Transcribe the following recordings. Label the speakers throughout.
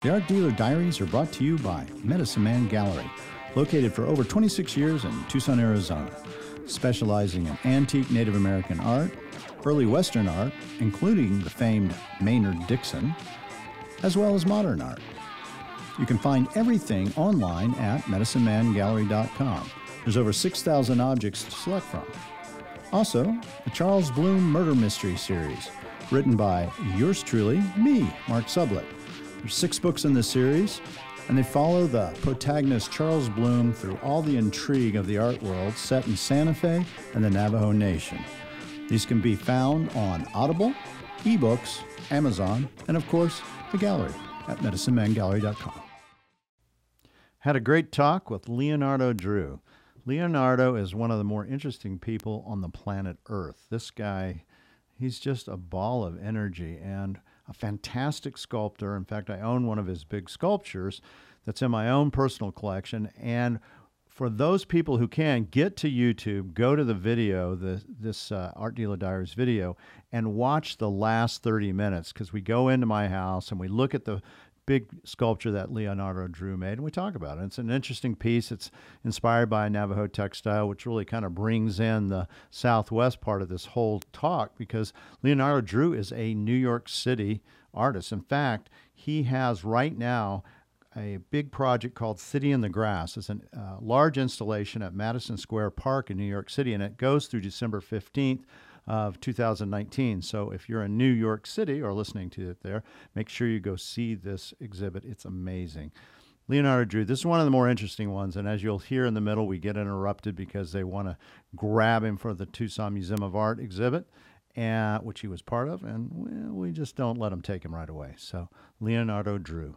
Speaker 1: The Art Dealer Diaries are brought to you by Medicine Man Gallery, located for over 26 years in Tucson, Arizona, specializing in antique Native American art, early Western art, including the famed Maynard Dixon, as well as modern art. You can find everything online at medicinemangallery.com. There's over 6,000 objects to select from. Also, the Charles Bloom Murder Mystery Series, written by yours truly, me, Mark Sublett. There's 6 books in this series, and they follow the protagonist Charles Bloom through all the intrigue of the art world set in Santa Fe and the Navajo Nation. These can be found on Audible, eBooks, Amazon, and of course, the gallery at medicinemangallery.com. Had a great talk with Leonardo Drew. Leonardo is one of the more interesting people on the planet Earth. This guy, he's just a ball of energy and a fantastic sculptor. In fact, I own one of his big sculptures that's in my own personal collection. And for those people who can, get to YouTube, go to the video, this Art Dealer Diaries video, and watch the last 30 minutes, because we go into my house and we look at the big sculpture that Leonardo Drew made, and we talk about it. It's an interesting piece. It's inspired by a Navajo textile, which really kind of brings in the Southwest part of this whole talk, because Leonardo Drew is a New York City artist. In fact, he has right now a big project called City in the Grass. It's a large installation at Madison Square Park in New York City, and it goes through December 15th of 2019. So if you're in New York City or listening to it there, make sure you go see this exhibit. It's amazing. Leonardo Drew, this is one of the more interesting ones, and as you'll hear in the middle, we get interrupted because they want to grab him for the Tucson Museum of Art exhibit, which he was part of, and we just don't let them take him right away. So Leonardo Drew.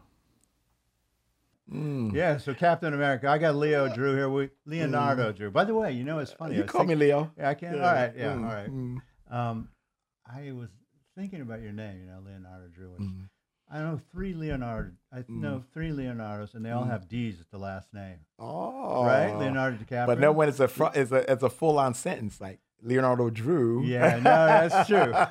Speaker 1: Yeah, so Captain America. I got Leo Drew here. Leonardo Drew. By the way, you know, it's funny.
Speaker 2: You call me Leo.
Speaker 1: Yeah, I can. Yeah. All right. Yeah. All right. I was thinking about your name. You know, Leonardo Drew. Which I know 3 Leonardo. I know 3 Leonardos, and they all have D's at the last name.
Speaker 2: Oh,
Speaker 1: right. Leonardo DiCaprio.
Speaker 2: But no, when it's a full-on sentence like Leonardo Drew.
Speaker 1: Yeah. No, that's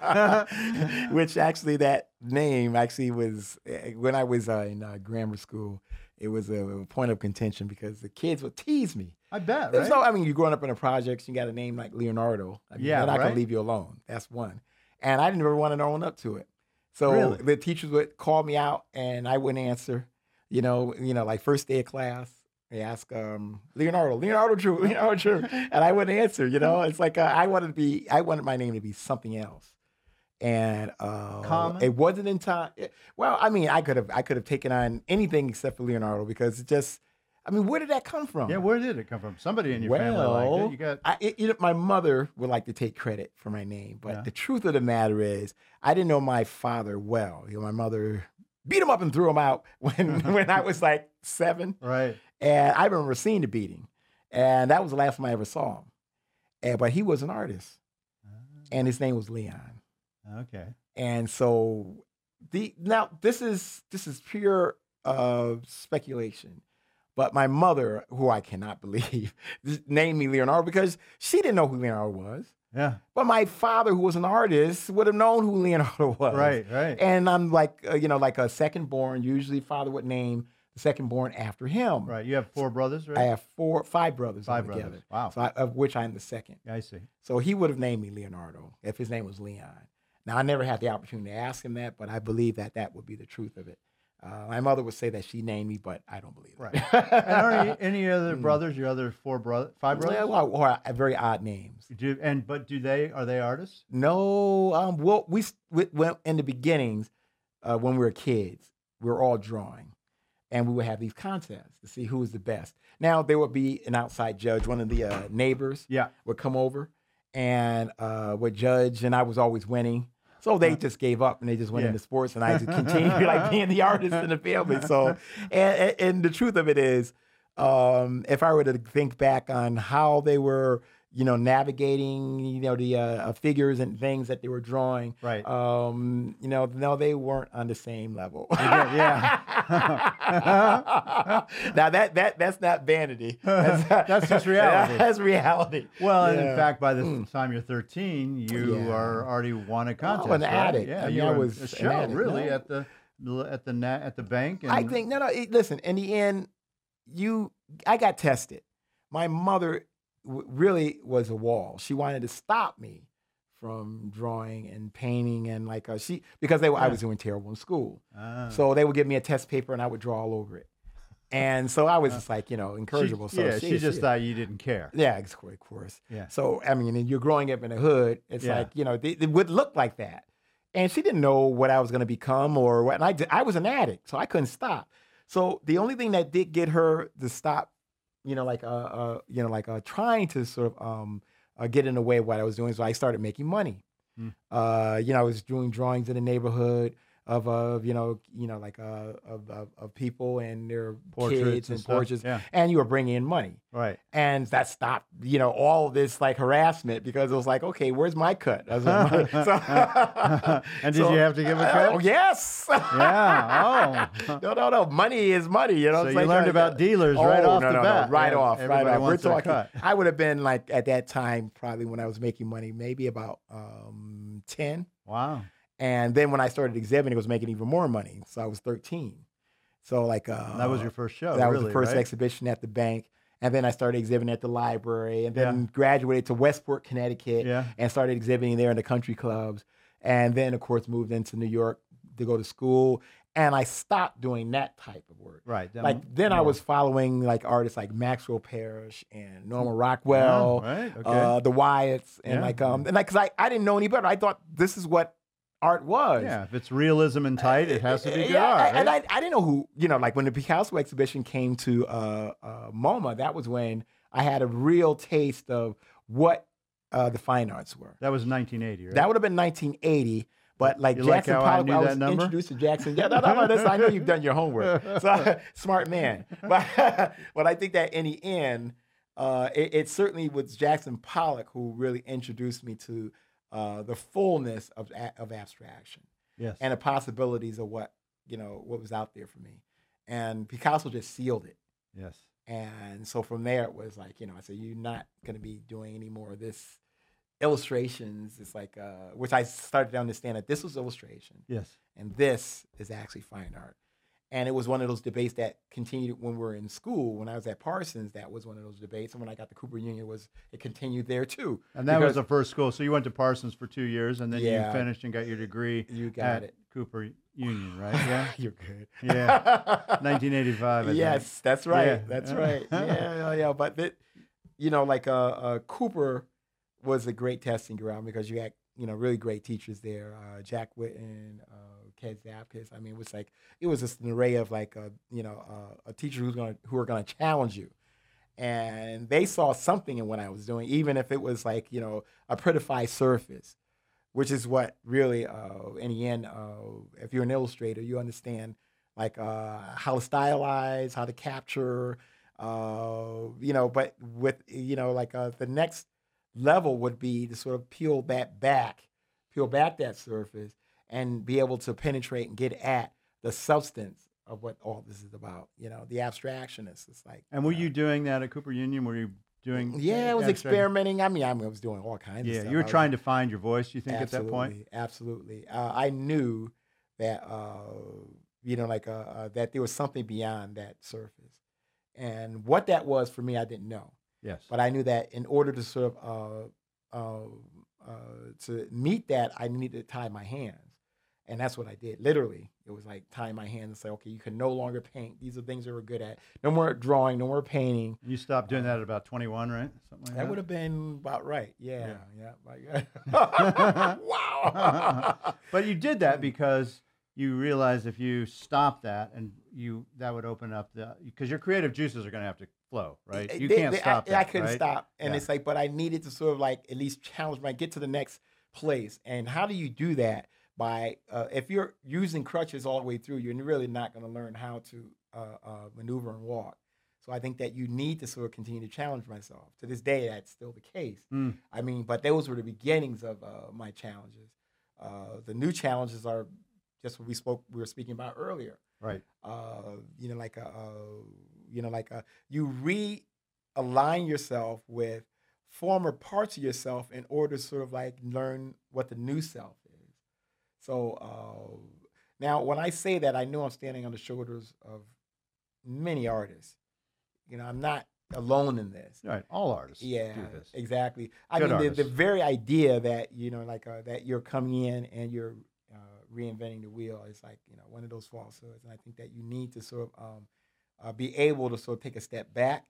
Speaker 1: true.
Speaker 2: Which actually, that name actually was when I was in grammar school. It was a point of contention because the kids would tease me.
Speaker 1: I bet,
Speaker 2: There's
Speaker 1: right?
Speaker 2: you're growing up in a projects, you got a name like Leonardo. They're not going to leave you alone. That's one. And I didn't ever want to own up to it. So the teachers would call me out and I wouldn't answer. You know, like first day of class, they ask Leonardo Drew. And I wouldn't answer, you know. It's like I wanted my name to be something else. And it wasn't in time. Well, I mean, I could have taken on anything except for Leonardo, because it just, I mean, where did that come from?
Speaker 1: Yeah, where did it come from? Somebody in your family liked it. You got.
Speaker 2: My mother would like to take credit for my name, but the truth of the matter is, I didn't know my father well. You know, my mother beat him up and threw him out when I was like 7.
Speaker 1: Right.
Speaker 2: And I remember seeing the beating, and that was the last time I ever saw him. But he was an artist, and his name was Leon.
Speaker 1: Okay.
Speaker 2: And so this is pure speculation, but my mother, who I cannot believe, named me Leonardo because she didn't know who Leonardo was.
Speaker 1: Yeah.
Speaker 2: But my father, who was an artist, would have known who Leonardo was.
Speaker 1: Right.
Speaker 2: And I'm like, like a second born. Usually, father would name the second born after him.
Speaker 1: Right. You have 4 brothers, right?
Speaker 2: I have 5 brothers.
Speaker 1: 5 brothers. Wow.
Speaker 2: So of which I'm the second.
Speaker 1: I see.
Speaker 2: So he would have named me Leonardo if his name was Leon. Now, I never had the opportunity to ask him that, but I believe that would be the truth of it. My mother would say that she named me, but I don't believe it.
Speaker 1: Right. And are any other brothers? Your other 5 brothers?
Speaker 2: Well, very odd names.
Speaker 1: Are they artists?
Speaker 2: No. Well, we went in the beginnings when we were kids. We were all drawing, and we would have these contests to see who was the best. Now there would be an outside judge. One of the neighbors would come over and would judge, and I was always winning. So they just gave up and they just went into sports, and I just continued like being the artist in the family. So, and the truth of it is, if I were to think back on how they were, navigating, the figures and things that they were drawing,
Speaker 1: right?
Speaker 2: No, they weren't on the same level.
Speaker 1: Yeah.
Speaker 2: Now that's not vanity.
Speaker 1: That's just reality.
Speaker 2: That's reality.
Speaker 1: Well, and in fact, by the time you're 13, you are already won a contest.
Speaker 2: An addict.
Speaker 1: Yeah,
Speaker 2: I
Speaker 1: you
Speaker 2: was
Speaker 1: a show
Speaker 2: an addict.
Speaker 1: really at the at the bank? And
Speaker 2: I think no. Listen, in the end, I got tested. My mother really was a wall. She wanted to stop me from drawing and painting and like because I was doing terrible in school. So they would give me a test paper and I would draw all over it. And so I was just like, incorrigible.
Speaker 1: She just thought you didn't care.
Speaker 2: Yeah, of course.
Speaker 1: Yeah.
Speaker 2: So, I mean, and you're growing up in the hood. It's like, it would look like that. And she didn't know what I was going to become or what. And I was an addict, so I couldn't stop. So the only thing that did get her to stop, trying to sort of get in the way of what I was doing, so I started making money. I was doing drawings in the neighborhood of people and their kids and portraits, and you were bringing in money,
Speaker 1: right?
Speaker 2: And that stopped, all this like harassment because it was like, okay, where's my cut? And
Speaker 1: did you have to give a cut?
Speaker 2: Oh yes.
Speaker 1: Yeah. Oh.
Speaker 2: No. Money is money.
Speaker 1: So you learned about dealers right off the bat.
Speaker 2: Right off.
Speaker 1: We're talking. Cut.
Speaker 2: I would have been like at that time probably when I was making money, maybe about 10.
Speaker 1: Wow.
Speaker 2: And then when I started exhibiting, it was making even more money. So I was 13. So like
Speaker 1: that was your first show.
Speaker 2: That was the first exhibition at the bank. And then I started exhibiting at the library and then graduated to Westport, Connecticut and started exhibiting there in the country clubs. And then, of course, moved into New York to go to school. And I stopped doing that type of work.
Speaker 1: Right.
Speaker 2: Then I was following like artists like Maxwell Parrish and Norman Rockwell, the Wyatts, and because I didn't know any better. I thought this is what art was.
Speaker 1: Yeah, if it's realism and tight, it has to be good art. Right?
Speaker 2: And I didn't know who, like when the Picasso exhibition came to MoMA, that was when I had a real taste of what the fine arts were.
Speaker 1: That was 1980, right?
Speaker 2: That would have been 1980. But like Jackson Pollock, I was introduced to Jackson. Yeah, no, I know you've done your homework. So smart man. But I think that in the end, it certainly was Jackson Pollock who really introduced me to the fullness of abstraction, and the possibilities of what was out there for me, and Picasso just sealed it.
Speaker 1: Yes.
Speaker 2: And so from there it was like I said, you're not going to be doing any more of this illustrations. It's like which I started to understand that this was illustration.
Speaker 1: Yes.
Speaker 2: And this is actually fine art. And it was one of those debates that continued when we were in school. When I was at Parsons, that was one of those debates. And when I got to Cooper Union, it continued there too.
Speaker 1: And that was the first school. So you went to Parsons for 2 years, and then you finished and got your degree.
Speaker 2: You got
Speaker 1: at Cooper Union, right?
Speaker 2: Yeah, you're good.
Speaker 1: Yeah, 1985.
Speaker 2: Yes, that's right. Yeah. That's right. Yeah. But Cooper was a great testing ground because you had really great teachers there. Jack Whitten, Ted Zapkus. I mean, it was just an array of a teacher who are gonna challenge you, and they saw something in what I was doing, even if it was a prettified surface, which is what really in the end, if you're an illustrator, you understand how to stylize, how to capture, but with the next level would be to sort of peel back that surface and be able to penetrate and get at the substance of what all this is about. The abstractionist. It's like.
Speaker 1: And were you doing that at Cooper Union? Were you doing?
Speaker 2: Yeah, I was experimenting. I mean, I was doing all kinds of stuff.
Speaker 1: Yeah, you were trying to find your voice. You think at that point?
Speaker 2: Absolutely. I knew that that there was something beyond that surface, and what that was for me, I didn't know.
Speaker 1: Yes.
Speaker 2: But I knew that in order to sort of to meet that, I needed to tie my hands. And that's what I did. Literally, it was like tying my hands and say, okay, you can no longer paint. These are things that we're good at. No more drawing, no more painting.
Speaker 1: You stopped doing that at about 21, right? Something like that?
Speaker 2: That would have been about right. Yeah. Wow.
Speaker 1: But you did that because you realized if you stop that that would open up because your creative juices are going to have to flow, right? You can't stop that.
Speaker 2: I couldn't stop. And it's but I needed to sort of at least challenge get to the next place. And how do you do that? By if you're using crutches all the way through, you're really not going to learn how to maneuver and walk. So I think that you need to sort of continue to challenge myself. To this day, that's still the case. I mean, but those were the beginnings of my challenges. The new challenges are just what we were speaking about earlier.
Speaker 1: Right.
Speaker 2: You realign yourself with former parts of yourself in order to sort of learn what the new self is. So Now, when I say that, I know I'm standing on the shoulders of many artists. I'm not alone in this.
Speaker 1: Right. All artists
Speaker 2: Yeah,
Speaker 1: do this.
Speaker 2: exactly. I
Speaker 1: Good
Speaker 2: mean, the
Speaker 1: artists.
Speaker 2: very idea that that you're coming in and you're reinventing the wheel is like one of those falsehoods, and I think that you need to sort of be able to sort of take a step back,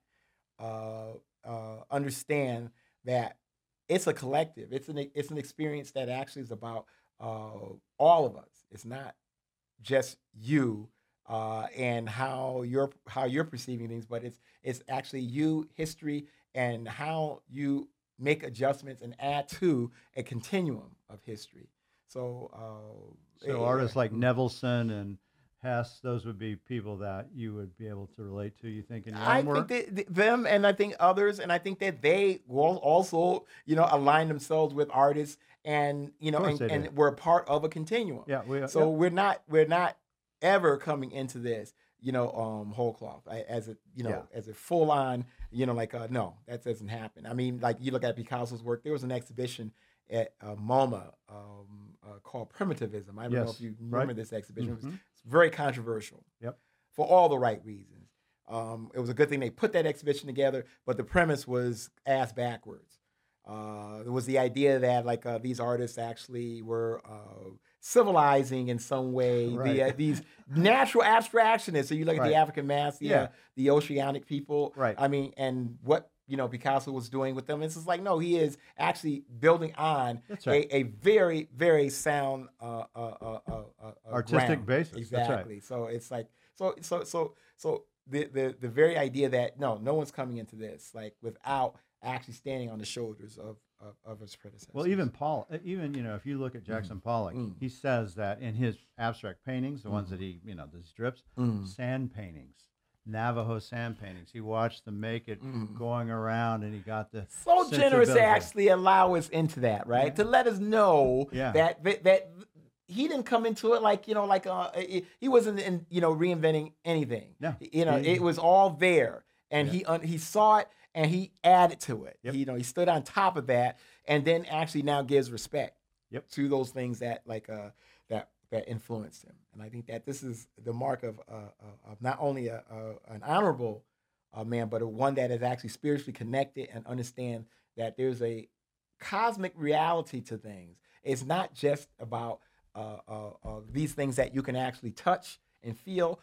Speaker 2: understand that it's a collective. It's an experience that actually is about all of us. It's not just you and how you're perceiving things, but it's actually you, history, and how you make adjustments and add to a continuum of history. So,
Speaker 1: So artists like Nevelson and Hess, those would be people that you would be able to relate to, you think, in your
Speaker 2: I
Speaker 1: own
Speaker 2: think
Speaker 1: work?
Speaker 2: that them, and I think others, and I think that they will also, align themselves with artists, and
Speaker 1: Of course they do.
Speaker 2: and we're a part of a continuum.
Speaker 1: Yeah,
Speaker 2: So
Speaker 1: yep.
Speaker 2: we're not ever coming into this, whole cloth as a
Speaker 1: Yeah.
Speaker 2: as a full on, no, that doesn't happen. I mean, like you look at Picasso's work. There was an exhibition at MoMA called Primitivism. I don't know
Speaker 1: Yes.
Speaker 2: if you
Speaker 1: Right.
Speaker 2: remember this exhibition.
Speaker 1: Hmm.
Speaker 2: It's very controversial
Speaker 1: Yep.
Speaker 2: for all the right reasons. It was a good thing they put that exhibition together, but the premise was ass backwards. It was the idea that these artists actually were civilizing in some way
Speaker 1: Right.
Speaker 2: these natural abstractionists. So you look at the
Speaker 1: Right.
Speaker 2: African mass,
Speaker 1: Yeah.
Speaker 2: the oceanic people.
Speaker 1: Right.
Speaker 2: I mean, and what Picasso was doing with them. It's just like no, he is actually building on
Speaker 1: That's right.
Speaker 2: a very very sound
Speaker 1: Artistic
Speaker 2: ground.
Speaker 1: basis. That's right.
Speaker 2: Exactly. So it's like so the very idea that no one's coming into this like without actually standing on the shoulders of his predecessors.
Speaker 1: Well, even if you look at Jackson Pollock,
Speaker 2: Mm.
Speaker 1: he says that in his abstract paintings, the ones that he, the strips, sand paintings, Navajo sand paintings, he watched them make it going around, and he got the
Speaker 2: so generous to
Speaker 1: sensibility.
Speaker 2: actually allow us into that, right?
Speaker 1: Yeah.
Speaker 2: To let us know
Speaker 1: Yeah.
Speaker 2: that he didn't come into it like he wasn't reinventing anything.
Speaker 1: No.
Speaker 2: It was all there, and he saw it and he added to it.
Speaker 1: Yep.
Speaker 2: He stood on top of that, and then actually now gives respect
Speaker 1: Yep.
Speaker 2: to those things that that influenced him. And I think that this is the mark of not only an honorable man, but one that is actually spiritually connected and understand that there's a cosmic reality to things. It's not just about these things that you can actually touch and feel.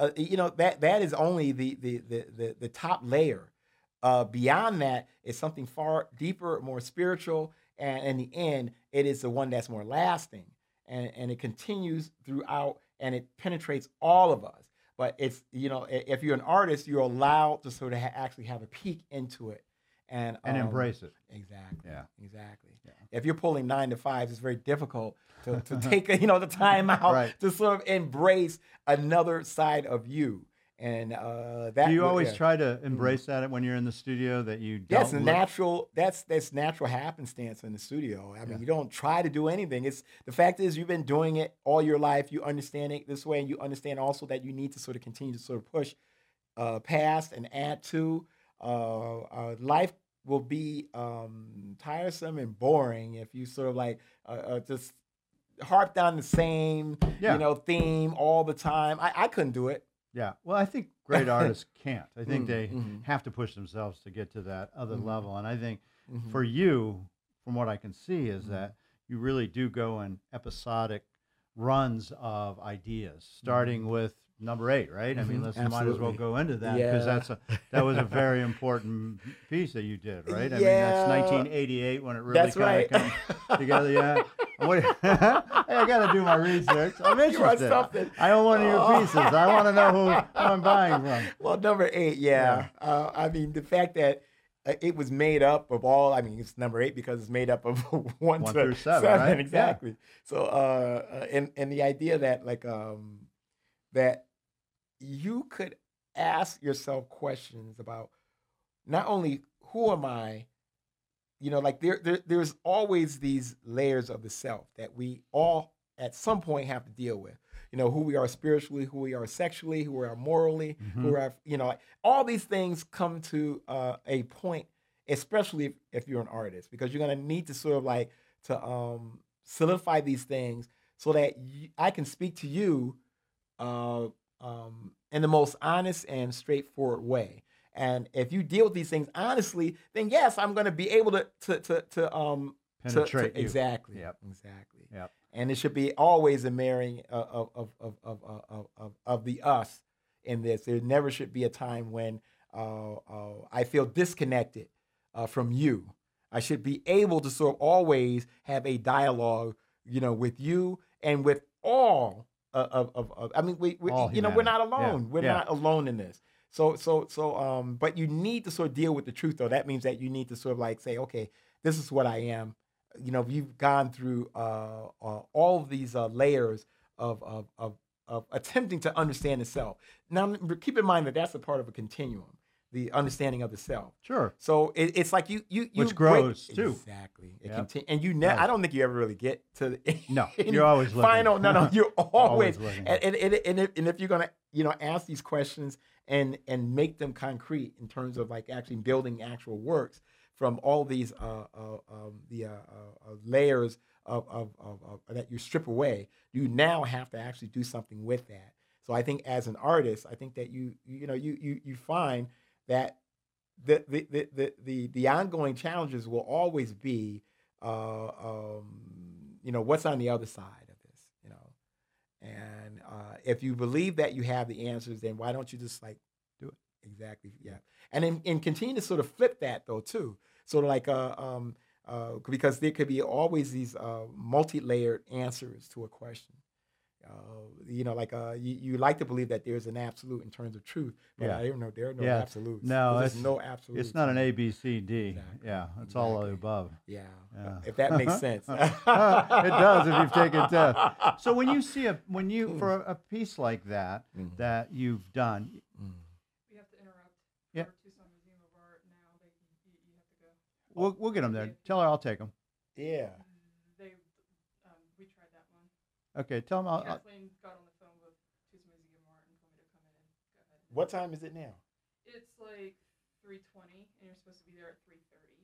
Speaker 2: That is only the top layer. Beyond that is something far deeper, more spiritual, and in the end, it is the one that's more lasting, and it continues throughout, and it penetrates all of us. But it's if you're an artist, you're allowed to sort of actually have a peek into it, and
Speaker 1: embrace it.
Speaker 2: Exactly.
Speaker 1: Yeah.
Speaker 2: Exactly.
Speaker 1: Yeah.
Speaker 2: If you're pulling 9 to 5s, it's very difficult to take the time out
Speaker 1: Right.
Speaker 2: to sort of embrace another side of you. And that
Speaker 1: Do you always
Speaker 2: yeah.
Speaker 1: try to embrace that when you're in the studio, that you don't
Speaker 2: That's
Speaker 1: look-
Speaker 2: natural. That's natural happenstance in the studio. I mean, you don't try to do anything. It's the fact is you've been doing it all your life. You understand it this way, and you understand also that you need to sort of continue to sort of push past and add to. Life will be tiresome and boring if you sort of just harped on the same theme all the time. I couldn't do it.
Speaker 1: Yeah. Well, I think great artists can't. I think they
Speaker 2: mhm.
Speaker 1: have to push themselves to get to that other level. And I think
Speaker 2: Mhm.
Speaker 1: for you, from what I can see, is that you really do go in episodic runs of ideas, starting with number 8, right? I mean, might as well
Speaker 2: Absolutely.
Speaker 1: go into that because
Speaker 2: Yeah.
Speaker 1: that was a very important piece that you did, right? I mean,
Speaker 2: Yeah.
Speaker 1: that's 1988 when it really
Speaker 2: That's
Speaker 1: kind
Speaker 2: right.
Speaker 1: of comes together. Yeah. Hey, I got to do my research. I'm
Speaker 2: You are
Speaker 1: interested.
Speaker 2: something.
Speaker 1: I own one of your pieces. I want to know who I'm buying from.
Speaker 2: Well, number 8, yeah. I mean, the fact that it was made up of all. I mean, it's number 8 because it's made up of 1
Speaker 1: through 7, right?
Speaker 2: Exactly. So, and the idea that that you could ask yourself questions about not only who am I, there's always these layers of the self that we all at some point have to deal with. Who we are spiritually, who we are sexually, who we are morally, who we are, all these things come to a point, especially if you're an artist, because you're going to need to sort of to solidify these things so that I can speak to you in the most honest and straightforward way. And if you deal with these things honestly, then yes, I'm going to be able to
Speaker 1: Penetrate you.
Speaker 2: exactly,
Speaker 1: Yep.
Speaker 2: exactly.
Speaker 1: Yep.
Speaker 2: And it should be always a marrying of the us in this. There never should be a time when I feel disconnected from you. I should be able to sort of always have a dialogue, with you and with all I mean, we
Speaker 1: All
Speaker 2: we're not
Speaker 1: humanity. Yeah.
Speaker 2: alone. We're
Speaker 1: Yeah.
Speaker 2: not alone in this. But you need to sort of deal with the truth, though. That means that you need to sort of like say, okay, this is what I am. You've gone through all of these layers of attempting to understand the self. Now, keep in mind that that's a part of a continuum, the understanding of the self.
Speaker 1: Sure.
Speaker 2: So it's like you
Speaker 1: Which grows, too.
Speaker 2: Exactly. It
Speaker 1: Yep.
Speaker 2: continue, and
Speaker 1: Right.
Speaker 2: I don't think you ever really get to
Speaker 1: No,
Speaker 2: any
Speaker 1: you're always looking.
Speaker 2: final. No, you're always.
Speaker 1: looking.
Speaker 2: And if you're gonna ask these questions and make them concrete in terms of like actually building actual works from all these layers of that you strip away, you now have to actually do something with that. So I think as an artist, I think that you find that the ongoing challenges will always be what's on the other side of this, and if you believe that you have the answers, then why don't you just like
Speaker 1: Do it.
Speaker 2: exactly, yeah, and continue to sort of flip that though too, sort of like because there could be always these multi-layered answers to a question. You like to believe that there's an absolute in terms of truth, but
Speaker 1: Yeah.
Speaker 2: I don't know. There are no
Speaker 1: Yeah.
Speaker 2: absolutes.
Speaker 1: No,
Speaker 2: There's
Speaker 1: it's
Speaker 2: no absolutes.
Speaker 1: It's not an A, B, C, D.
Speaker 2: Exactly.
Speaker 1: Yeah, it's all of the
Speaker 2: Exactly.
Speaker 1: above.
Speaker 2: Yeah.
Speaker 1: Yeah.
Speaker 2: If that makes sense.
Speaker 1: It does if you've taken tests. So when you see for a piece like that
Speaker 2: Mhm.
Speaker 1: that you've done,
Speaker 3: We have to interrupt.
Speaker 1: Yeah.
Speaker 3: For Tucson Museum of Art now. You have to go.
Speaker 1: we'll get them there. Tell her I'll take them.
Speaker 2: Yeah.
Speaker 3: We tried that one.
Speaker 1: Okay, tell them I'll.
Speaker 3: Kathleen got on the phone with Tucson Museum of Art and told me to come in and go ahead.
Speaker 2: What time is it now?
Speaker 3: It's like 3:20, and you're supposed to be there at 3:30.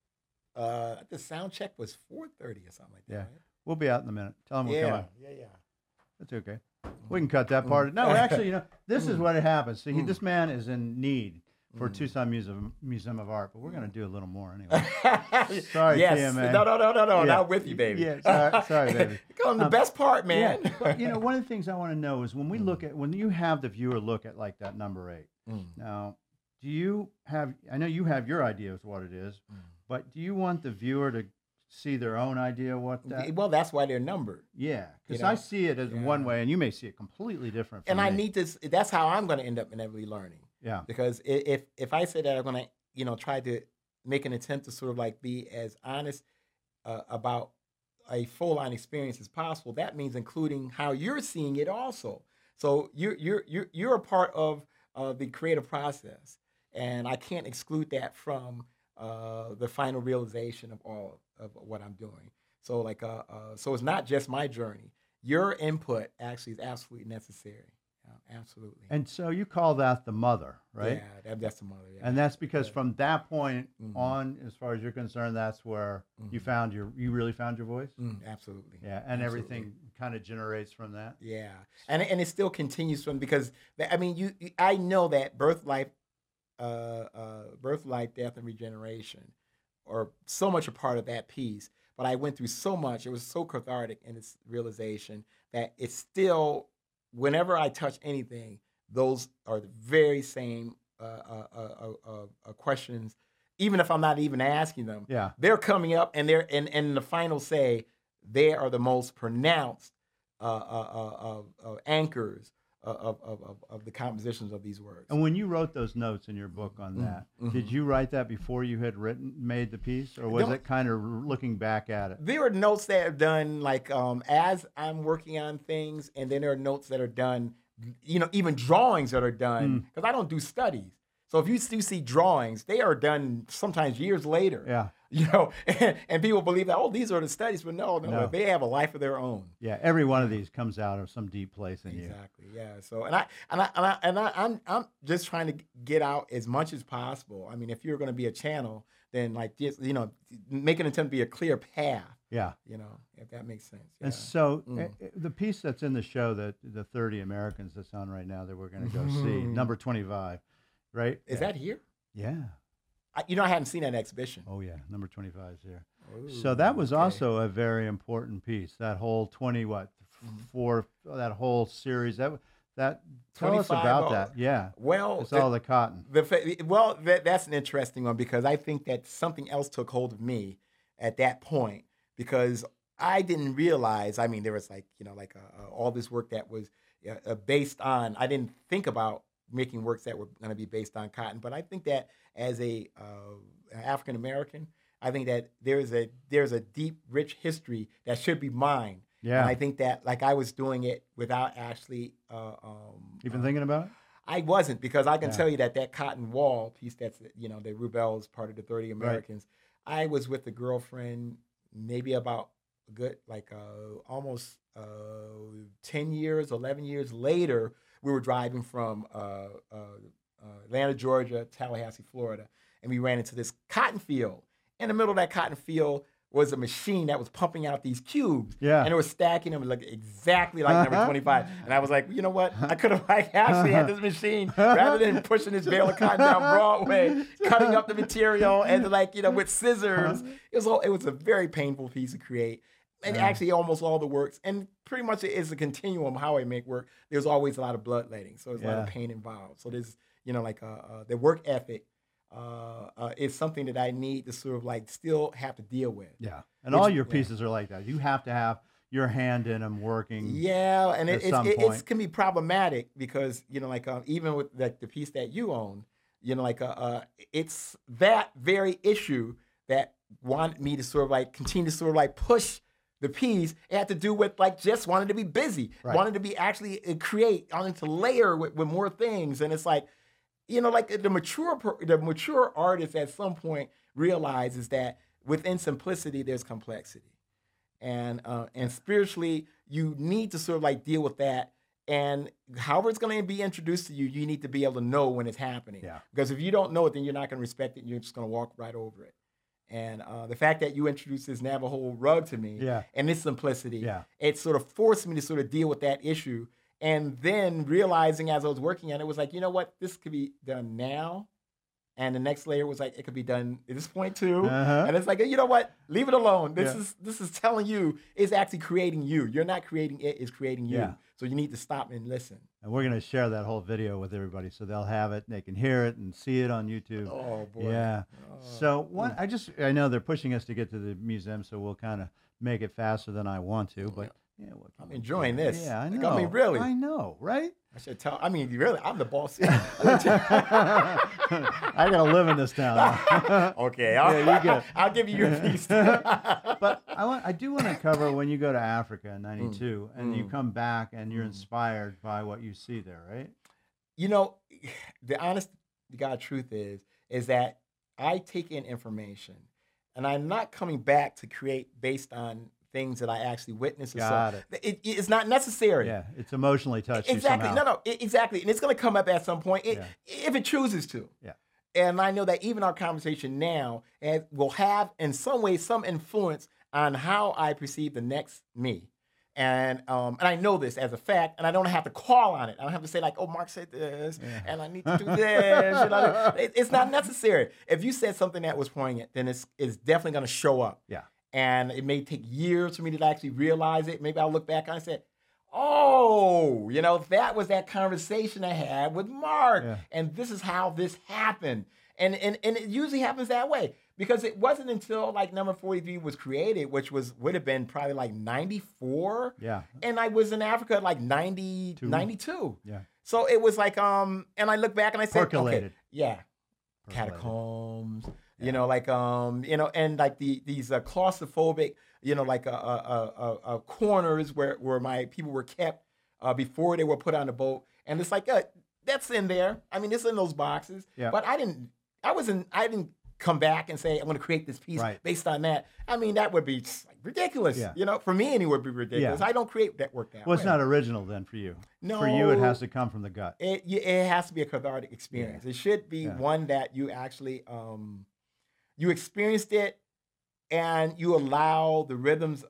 Speaker 2: The sound check was 4:30 or something like that.
Speaker 1: Yeah.
Speaker 2: Right?
Speaker 1: We'll be out in a minute. Tell them we'll come out.
Speaker 2: Yeah.
Speaker 1: That's okay. We can cut that part. No, actually, this is what happens. See, this man is in need for Tucson Museum of Art, but we're going to do a little more anyway. Sorry,
Speaker 2: yes.
Speaker 1: TMA.
Speaker 2: No.
Speaker 1: Yeah.
Speaker 2: Not with you, baby.
Speaker 1: Yeah, sorry, baby.
Speaker 2: Come on, the best part, man.
Speaker 1: Yeah. One of the things I want to know is when we look at, when you have the viewer look at like that number 8, now, do you have, I know you have your idea of what it is, but do you want the viewer to see their own idea what that?
Speaker 2: Well, that's why they're numbered.
Speaker 1: Yeah, because
Speaker 2: You know?
Speaker 1: I see it as one way, and you may see it completely different.
Speaker 2: And
Speaker 1: from
Speaker 2: I
Speaker 1: me.
Speaker 2: need this. That's how I'm going to end up inevitably learning.
Speaker 1: Yeah.
Speaker 2: Because if I say that I'm going to, try to make an attempt to sort of like be as honest about a full on experience as possible, that means including how you're seeing it also. So you're a part of the creative process, and I can't exclude that from the final realization of all of what I'm doing. So so it's not just my journey. Your input actually is absolutely necessary. Absolutely.
Speaker 1: And so you call that the mother, right?
Speaker 2: Yeah, that's the mother. Yeah.
Speaker 1: And that's because from that point on, as far as you're concerned, that's where you really found your voice.
Speaker 2: Absolutely.
Speaker 1: Yeah, and
Speaker 2: Absolutely.
Speaker 1: everything kind of generates from that.
Speaker 2: Yeah, and it still continues from because I mean I know that birth, life, death, and regeneration are so much a part of that piece. But I went through so much; it was so cathartic in its realization that it's still. Whenever I touch anything, those are the very same questions, even if I'm not even asking them.
Speaker 1: Yeah.
Speaker 2: They're coming up, and they're in the final say, they are the most pronounced anchors of the compositions of these words.
Speaker 1: And when you wrote those notes in your book on that, did you write that before you had made the piece, or was it kind of looking back at it?
Speaker 2: There are notes that are done like as I'm working on things, and then there are notes that are done, even drawings that are done, because I don't do studies. So if you do see drawings, they are done sometimes years later.
Speaker 1: Yeah.
Speaker 2: And people believe that, these are the studies, but no, they have a life of their own.
Speaker 1: Yeah, every one of these comes out of some deep place in you.
Speaker 2: Exactly. Yeah. So I'm just trying to get out as much as possible. I mean, if you're going to be a channel, than like just, make an attempt to be a clear path.
Speaker 1: Yeah.
Speaker 2: If that makes sense. Yeah.
Speaker 1: And so the piece that's in the show, that the 30 Americans that's on right now that we're going to go see, number 25, right?
Speaker 2: Is that here?
Speaker 1: Yeah.
Speaker 2: I hadn't seen that exhibition.
Speaker 1: Oh, yeah. Number 25 is here.
Speaker 2: Ooh,
Speaker 1: so that was
Speaker 2: okay.
Speaker 1: also a very important piece, that whole 4, that whole series. That tell us about that. Yeah.
Speaker 2: Well,
Speaker 1: it's all the cotton.
Speaker 2: That's an interesting one, because I think that something else took hold of me at that point, because I didn't realize, I mean, there was all this work that was based on, I didn't think about making works that were going to be based on cotton, but I think that as an African American, I think that there's a deep, rich history that should be mined.
Speaker 1: Yeah.
Speaker 2: And I think that I was doing it without actually
Speaker 1: even thinking about it?
Speaker 2: I wasn't, because I can tell you that cotton wall piece, that's that Rubell's part of the 30 Americans. Right. I was with a girlfriend maybe about a good almost 10 years, 11 years later. We were driving from Atlanta, Georgia, Tallahassee, Florida, and we ran into this cotton field. In the middle of that cotton field was a machine that was pumping out these cubes. Yeah. And it was stacking them exactly like number 25. And I was like, you know what? I could have actually had this machine, rather than pushing this bale of cotton down Broadway, cutting up the material and with scissors. It was a very painful piece to create. And actually almost all the works, and pretty much it is a continuum how I make work. There's always a lot of bloodletting, so there's a lot of pain involved. So there's, the work ethic is something that I need to sort of still have to deal with.
Speaker 1: Yeah, and all your pieces are like that. You have to have your hand in them working.
Speaker 2: Yeah, and it can be problematic, because even with the piece that you own, it's that very issue that wanted me to sort of continue to sort of push the piece. It had to do with just wanted to be busy, wanted to be actually create, wanted to layer with more things, and it's the mature artist at some point realizes that within simplicity there's complexity, and spiritually you need to sort of deal with that. And however it's going to be introduced to you, you need to be able to know when it's happening. Yeah. Because if you don't know it, then you're not going to respect it, and you're just going to walk right over it. And the fact that you introduced this Navajo rug to me, and its simplicity, it sort of forced me to sort of deal with that issue. And then realizing as I was working on it, was you know what, this could be done now. And the next layer was it could be done at this point too. And it's you know what, leave it alone. This is telling you, it's actually creating you. You're not creating it, it's creating you. Yeah. So you need to stop and listen.
Speaker 1: And we're going to share that whole video with everybody, so they'll have it, and they can hear it and see it on YouTube.
Speaker 2: Oh boy.
Speaker 1: Yeah. So I know they're pushing us to get to the museum, so we'll kind of make it faster than I want to, but yeah,
Speaker 2: I'm enjoying this.
Speaker 1: Yeah, I know.
Speaker 2: Really.
Speaker 1: I know, right?
Speaker 2: I should tell. Really, I'm the boss.
Speaker 1: I gotta live in this town.
Speaker 2: Okay, I'll give you your piece.
Speaker 1: But I do want to cover when you go to Africa in '92 and you come back and you're inspired by what you see there, right?
Speaker 2: The honest to God truth is that I take in information, and I'm not coming back to create based on things that I actually witnessed. It's not necessary.
Speaker 1: Yeah, it's emotionally touched.
Speaker 2: Exactly.
Speaker 1: You somehow.
Speaker 2: Exactly. And it's going to come up at some point if it chooses to.
Speaker 1: Yeah.
Speaker 2: And I know that even our conversation now will have, in some way, some influence on how I perceive the next me. And I know this as a fact, and I don't have to call on it. I don't have to say oh, Mark said this, and I need to do this. It's not necessary. If you said something that was poignant, then it's definitely going to show up.
Speaker 1: Yeah.
Speaker 2: And it may take years for me to actually realize it. Maybe I'll look back and I said, oh, that was that conversation I had with Mark. Yeah. And this is how this happened. And it usually happens that way, because it wasn't until number 43 was created, which would have been probably 94.
Speaker 1: Yeah.
Speaker 2: And I was in Africa at 92.
Speaker 1: Yeah.
Speaker 2: So it was and I look back and I said,
Speaker 1: percolated.
Speaker 2: Okay, yeah. Percolated. Catacombs. Yeah. And these claustrophobic, corners where my people were kept before they were put on the boat. And it's that's in there. I mean, it's in those boxes.
Speaker 1: Yeah.
Speaker 2: But I didn't come back and say, I'm going to create this piece based on that. I mean, that would be ridiculous. Yeah. For me, it would be ridiculous. Yeah. I don't create that work that way.
Speaker 1: Well, it's not original then for you.
Speaker 2: No.
Speaker 1: For you, it has to come from the gut.
Speaker 2: It has to be a cathartic experience. Yeah. It should be one that you actually you experienced it, and you allow the rhythms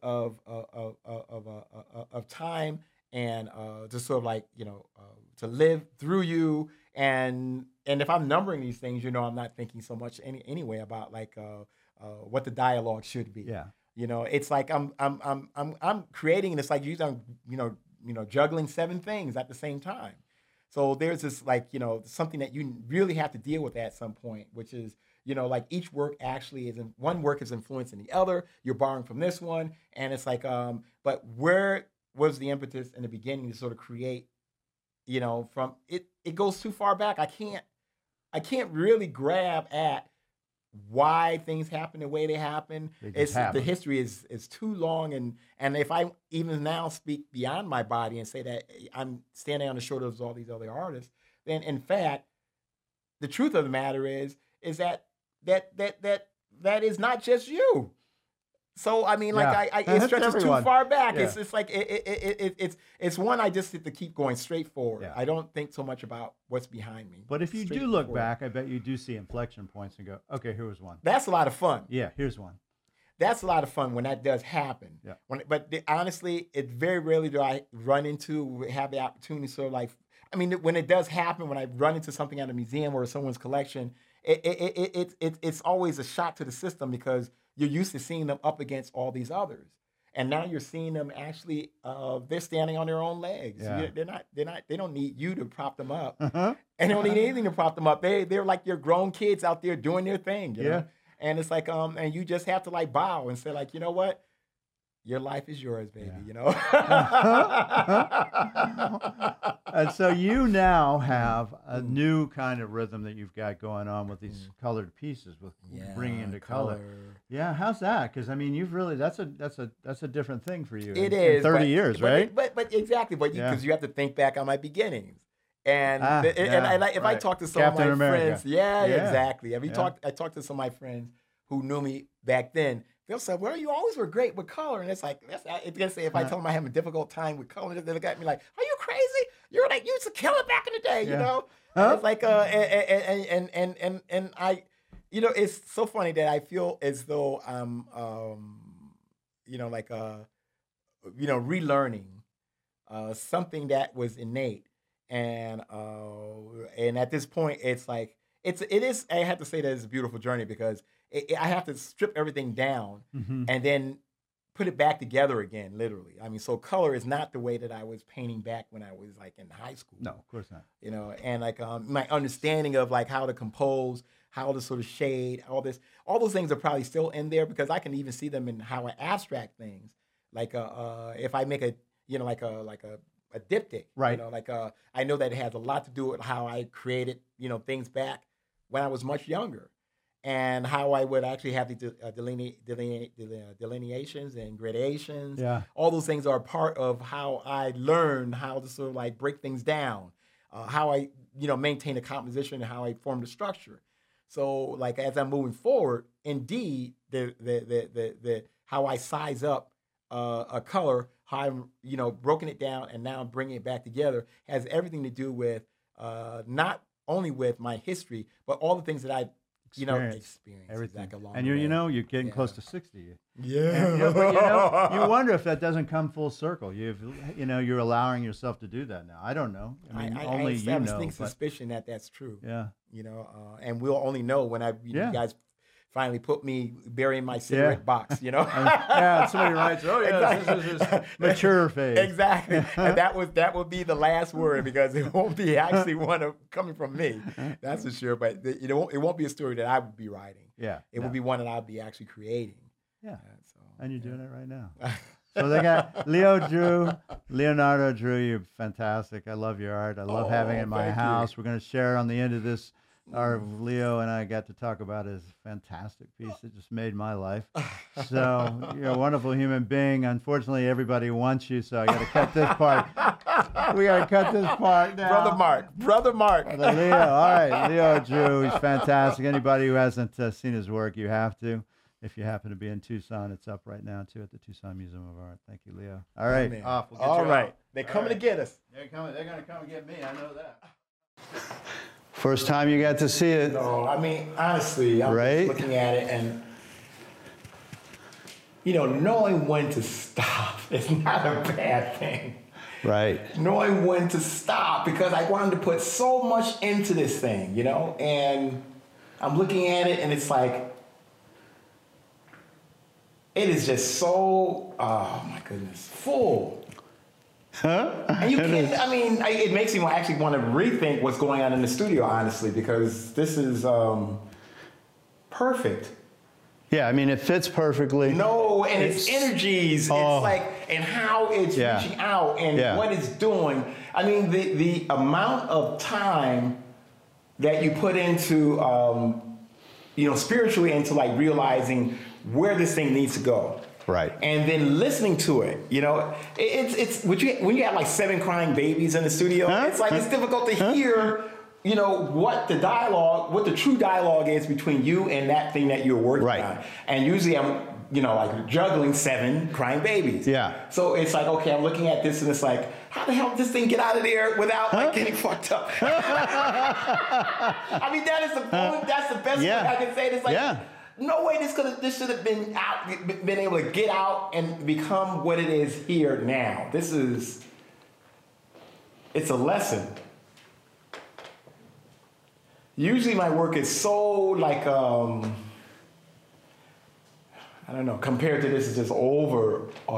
Speaker 2: of time and to sort of like to live through you. And if I'm numbering these things, I'm not thinking so much anyway about like what the dialogue should be.
Speaker 1: Yeah.
Speaker 2: It's like I'm creating, and it's like juggling 7 things at the same time. So there's this like something that you really have to deal with at some point, which is like each work actually is one work is influencing the other. You're borrowing from this one, and it's like but where was the impetus in the beginning to sort of create? From it goes too far back. I can't really grab at why things happen the way they happen. The history is too long, and if I even now speak beyond my body and say that I'm standing on the shoulders of all these other artists, then in fact, the truth of the matter is that is not just you. So I mean, like it stretches too far back. Yeah. It's like it's one I just have to keep going straight forward. Yeah. I don't think so much about what's behind me.
Speaker 1: But if you do look back, I bet you do see inflection points and go, okay, here was one.
Speaker 2: That's a lot of fun.
Speaker 1: Yeah, here's one.
Speaker 2: That's a lot of fun when that does happen. Yeah. Honestly, it's very rarely do I have the opportunity. So like, I mean, when it does happen, when I run into something at a museum or someone's collection, it's always a shot to the system because you're used to seeing them up against all these others, and now you're seeing them actually. They're standing on their own legs. Yeah. They don't need you to prop them up, and they don't need anything to prop them up. They're like your grown kids out there doing their thing. You know? And it's like and you just have to like bow and say like, you know what, your life is yours, baby.
Speaker 1: And so you now have a new kind of rhythm that you've got going on with these colored pieces, with bringing into color. Yeah, how's that? Because I mean, you've really that's a different thing for you.
Speaker 2: It is
Speaker 1: 30 years, right?
Speaker 2: But exactly, because you have to think back on my beginnings. And if I talk to some
Speaker 1: Captain
Speaker 2: of my
Speaker 1: America.
Speaker 2: friends, exactly. I talked to some of my friends who knew me back then. They'll say, "Well, you always were great with color," and it's like it's gonna say if I tell them I have a difficult time with color, they look at me like, "Are you crazy? You used to kill it back in the day, you know?" And it's like and I, it's so funny that I feel as though I'm relearning something that was innate, and at this point, it's like it is. I have to say that it's a beautiful journey because I have to strip everything down and then put it back together again, literally. I mean, so color is not the way that I was painting back when I was like in high school.
Speaker 1: No, of course not.
Speaker 2: And like my understanding of like how to compose, how to sort of shade, all those things are probably still in there because I can even see them in how I abstract things. Like if I make a diptych,
Speaker 1: right?
Speaker 2: I know that it has a lot to do with how I created things back when I was much younger. And how I would actually have the delineations and gradations.
Speaker 1: Yeah.
Speaker 2: All those things are part of how I learned how to sort of like break things down, how I maintain a composition and how I form the structure. So like as I'm moving forward, indeed the how I size up a color, how I'm broken it down and now I'm bringing it back together has everything to do with not only with my history but all the things that I've experience
Speaker 1: everything.
Speaker 2: Exactly,
Speaker 1: and you're getting close to 60.
Speaker 2: Yeah.
Speaker 1: But you wonder if that doesn't come full circle. You're allowing yourself to do that now. I don't know. I mean, only you know. I have a sneaking
Speaker 2: suspicion that that's true.
Speaker 1: Yeah.
Speaker 2: And we'll only know when you guys finally bury in my cigarette box,
Speaker 1: Yeah, somebody writes, "Oh yeah, this is his mature phase."
Speaker 2: Exactly, and that would be the last word because it won't be actually one coming from me. That's for sure. But it won't be a story that I would be writing.
Speaker 1: Yeah,
Speaker 2: it will be one that I'll be actually creating.
Speaker 1: Yeah, and you're doing it right now. So they got Leonardo Drew. You're fantastic. I love your art. I love having it in my house. We're going to share on the end of this. Leo and I got to talk about his fantastic piece that just made my life. So you're a wonderful human being. Unfortunately, everybody wants you, so I got to cut this part. We got to cut this part now.
Speaker 2: Brother Mark.
Speaker 1: Leo. All right, Leo Drew. He's fantastic. Anybody who hasn't seen his work, you have to. If you happen to be in Tucson, it's up right now, too, at the Tucson Museum of Art. Thank you, Leo. All right.
Speaker 2: Off. We'll get you off. They're coming to get us.
Speaker 1: They're going to come and get me. I know that. First time you got to see it.
Speaker 2: No, I mean, honestly, I'm
Speaker 1: Right?
Speaker 2: just looking at it and, knowing when to stop is not a bad thing.
Speaker 1: Right.
Speaker 2: Knowing when to stop, because I wanted to put so much into this thing, and I'm looking at it and it's like, it is just so, oh my goodness, full. And you can't, I mean, it makes me actually want to rethink what's going on in the studio, honestly, because this is perfect.
Speaker 1: Yeah, I mean, it fits perfectly.
Speaker 2: No, and its energies,
Speaker 1: Oh.
Speaker 2: it's like, and how it's
Speaker 1: Yeah.
Speaker 2: reaching out and
Speaker 1: Yeah.
Speaker 2: what it's doing. I mean, the amount of time that you put into, spiritually into like realizing where this thing needs to go.
Speaker 1: Right.
Speaker 2: And then listening to it, it's when you have like 7 crying babies in the studio, it's like it's difficult to hear, what the true dialogue is between you and that thing that you're working on. And usually I'm, like juggling 7 crying babies.
Speaker 1: Yeah.
Speaker 2: So it's like, okay, I'm looking at this and it's like, how the hell did this thing get out of there without like getting fucked up? I mean, that's the best way I can say it. It's like, no way this should have been able to get out and become what it is here now. It's a lesson. Usually my work is so like, I don't know, compared to this, it's just over.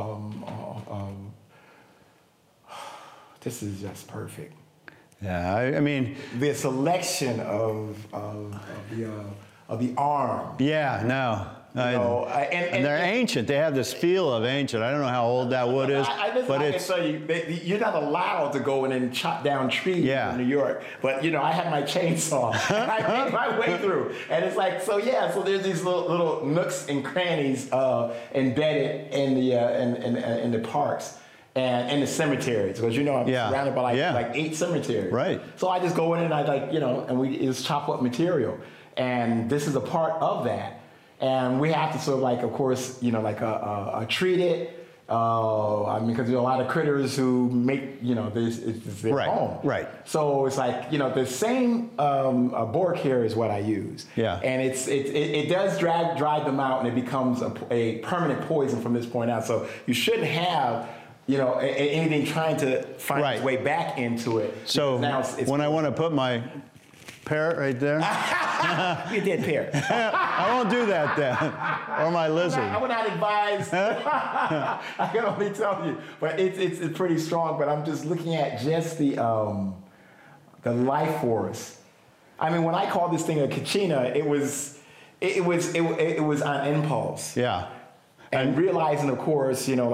Speaker 2: This is just perfect.
Speaker 1: Yeah, I mean,
Speaker 2: the selection of the arm.
Speaker 1: Yeah, no. And they're ancient. They have this feel of ancient. I don't know how old that wood is, but
Speaker 2: I can tell you, you're not allowed to go in and chop down trees in New York. But I had my chainsaw. I made my way through, and it's like so there's these little nooks and crannies embedded in the parks. And in the cemeteries, because I'm surrounded by like 8 cemeteries. Right. So I just go in and I and we just chop up material, and this is a part of that, and we have to sort of like, of course, treat it. I mean, because there's a lot of critters who make this is their home. Right. So it's like the same boar hair is what I use. Yeah. And it does drive them out, and it becomes a permanent poison from this point out. So you shouldn't have anything trying to find its way back into it.
Speaker 1: So now it's when I want to put my parrot right there.
Speaker 2: You did parrot.
Speaker 1: I won't do that then. Or my lizard.
Speaker 2: I would not advise. I can only tell you. But it's pretty strong. But I'm just looking at just the life force. I mean, when I called this thing a kachina, it was on impulse. Yeah. And realizing, of course, that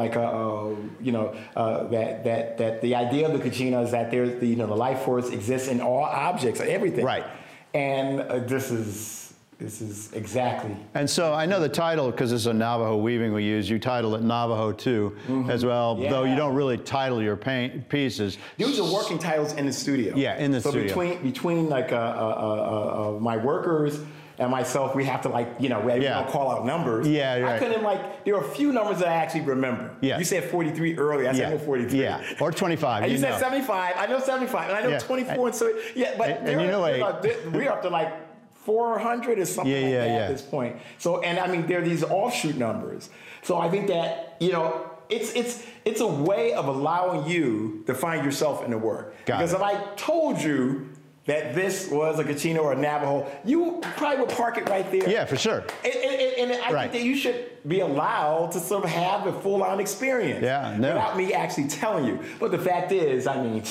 Speaker 2: the idea of the kachina is that there's the life force exists in all objects, everything. Right. And this is exactly.
Speaker 1: And so I know the title, because it's a Navajo weaving we use. You title it Navajo too, as well. Yeah. Though you don't really title your pieces.
Speaker 2: These are working titles in the studio.
Speaker 1: Yeah, in the studio.
Speaker 2: So between like my workers and myself, we have to we don't call out numbers. Yeah, right. I couldn't there are a few numbers that I actually remember. Yeah. You said 43 earlier. I said 43.
Speaker 1: Yeah, or 25.
Speaker 2: And you said 75. I know 75, and I know 24. And so but we're up to like 400 or something like that at this point. So, and I mean, there are these offshoot numbers. So I think that it's a way of allowing you to find yourself in the work. Because if I told you that this was a kachina or a Navajo, you probably would park it right there.
Speaker 1: Yeah, for sure.
Speaker 2: And I think that you should be allowed to sort of have a full-on experience. Yeah, no. Without me actually telling you. But the fact is, I mean,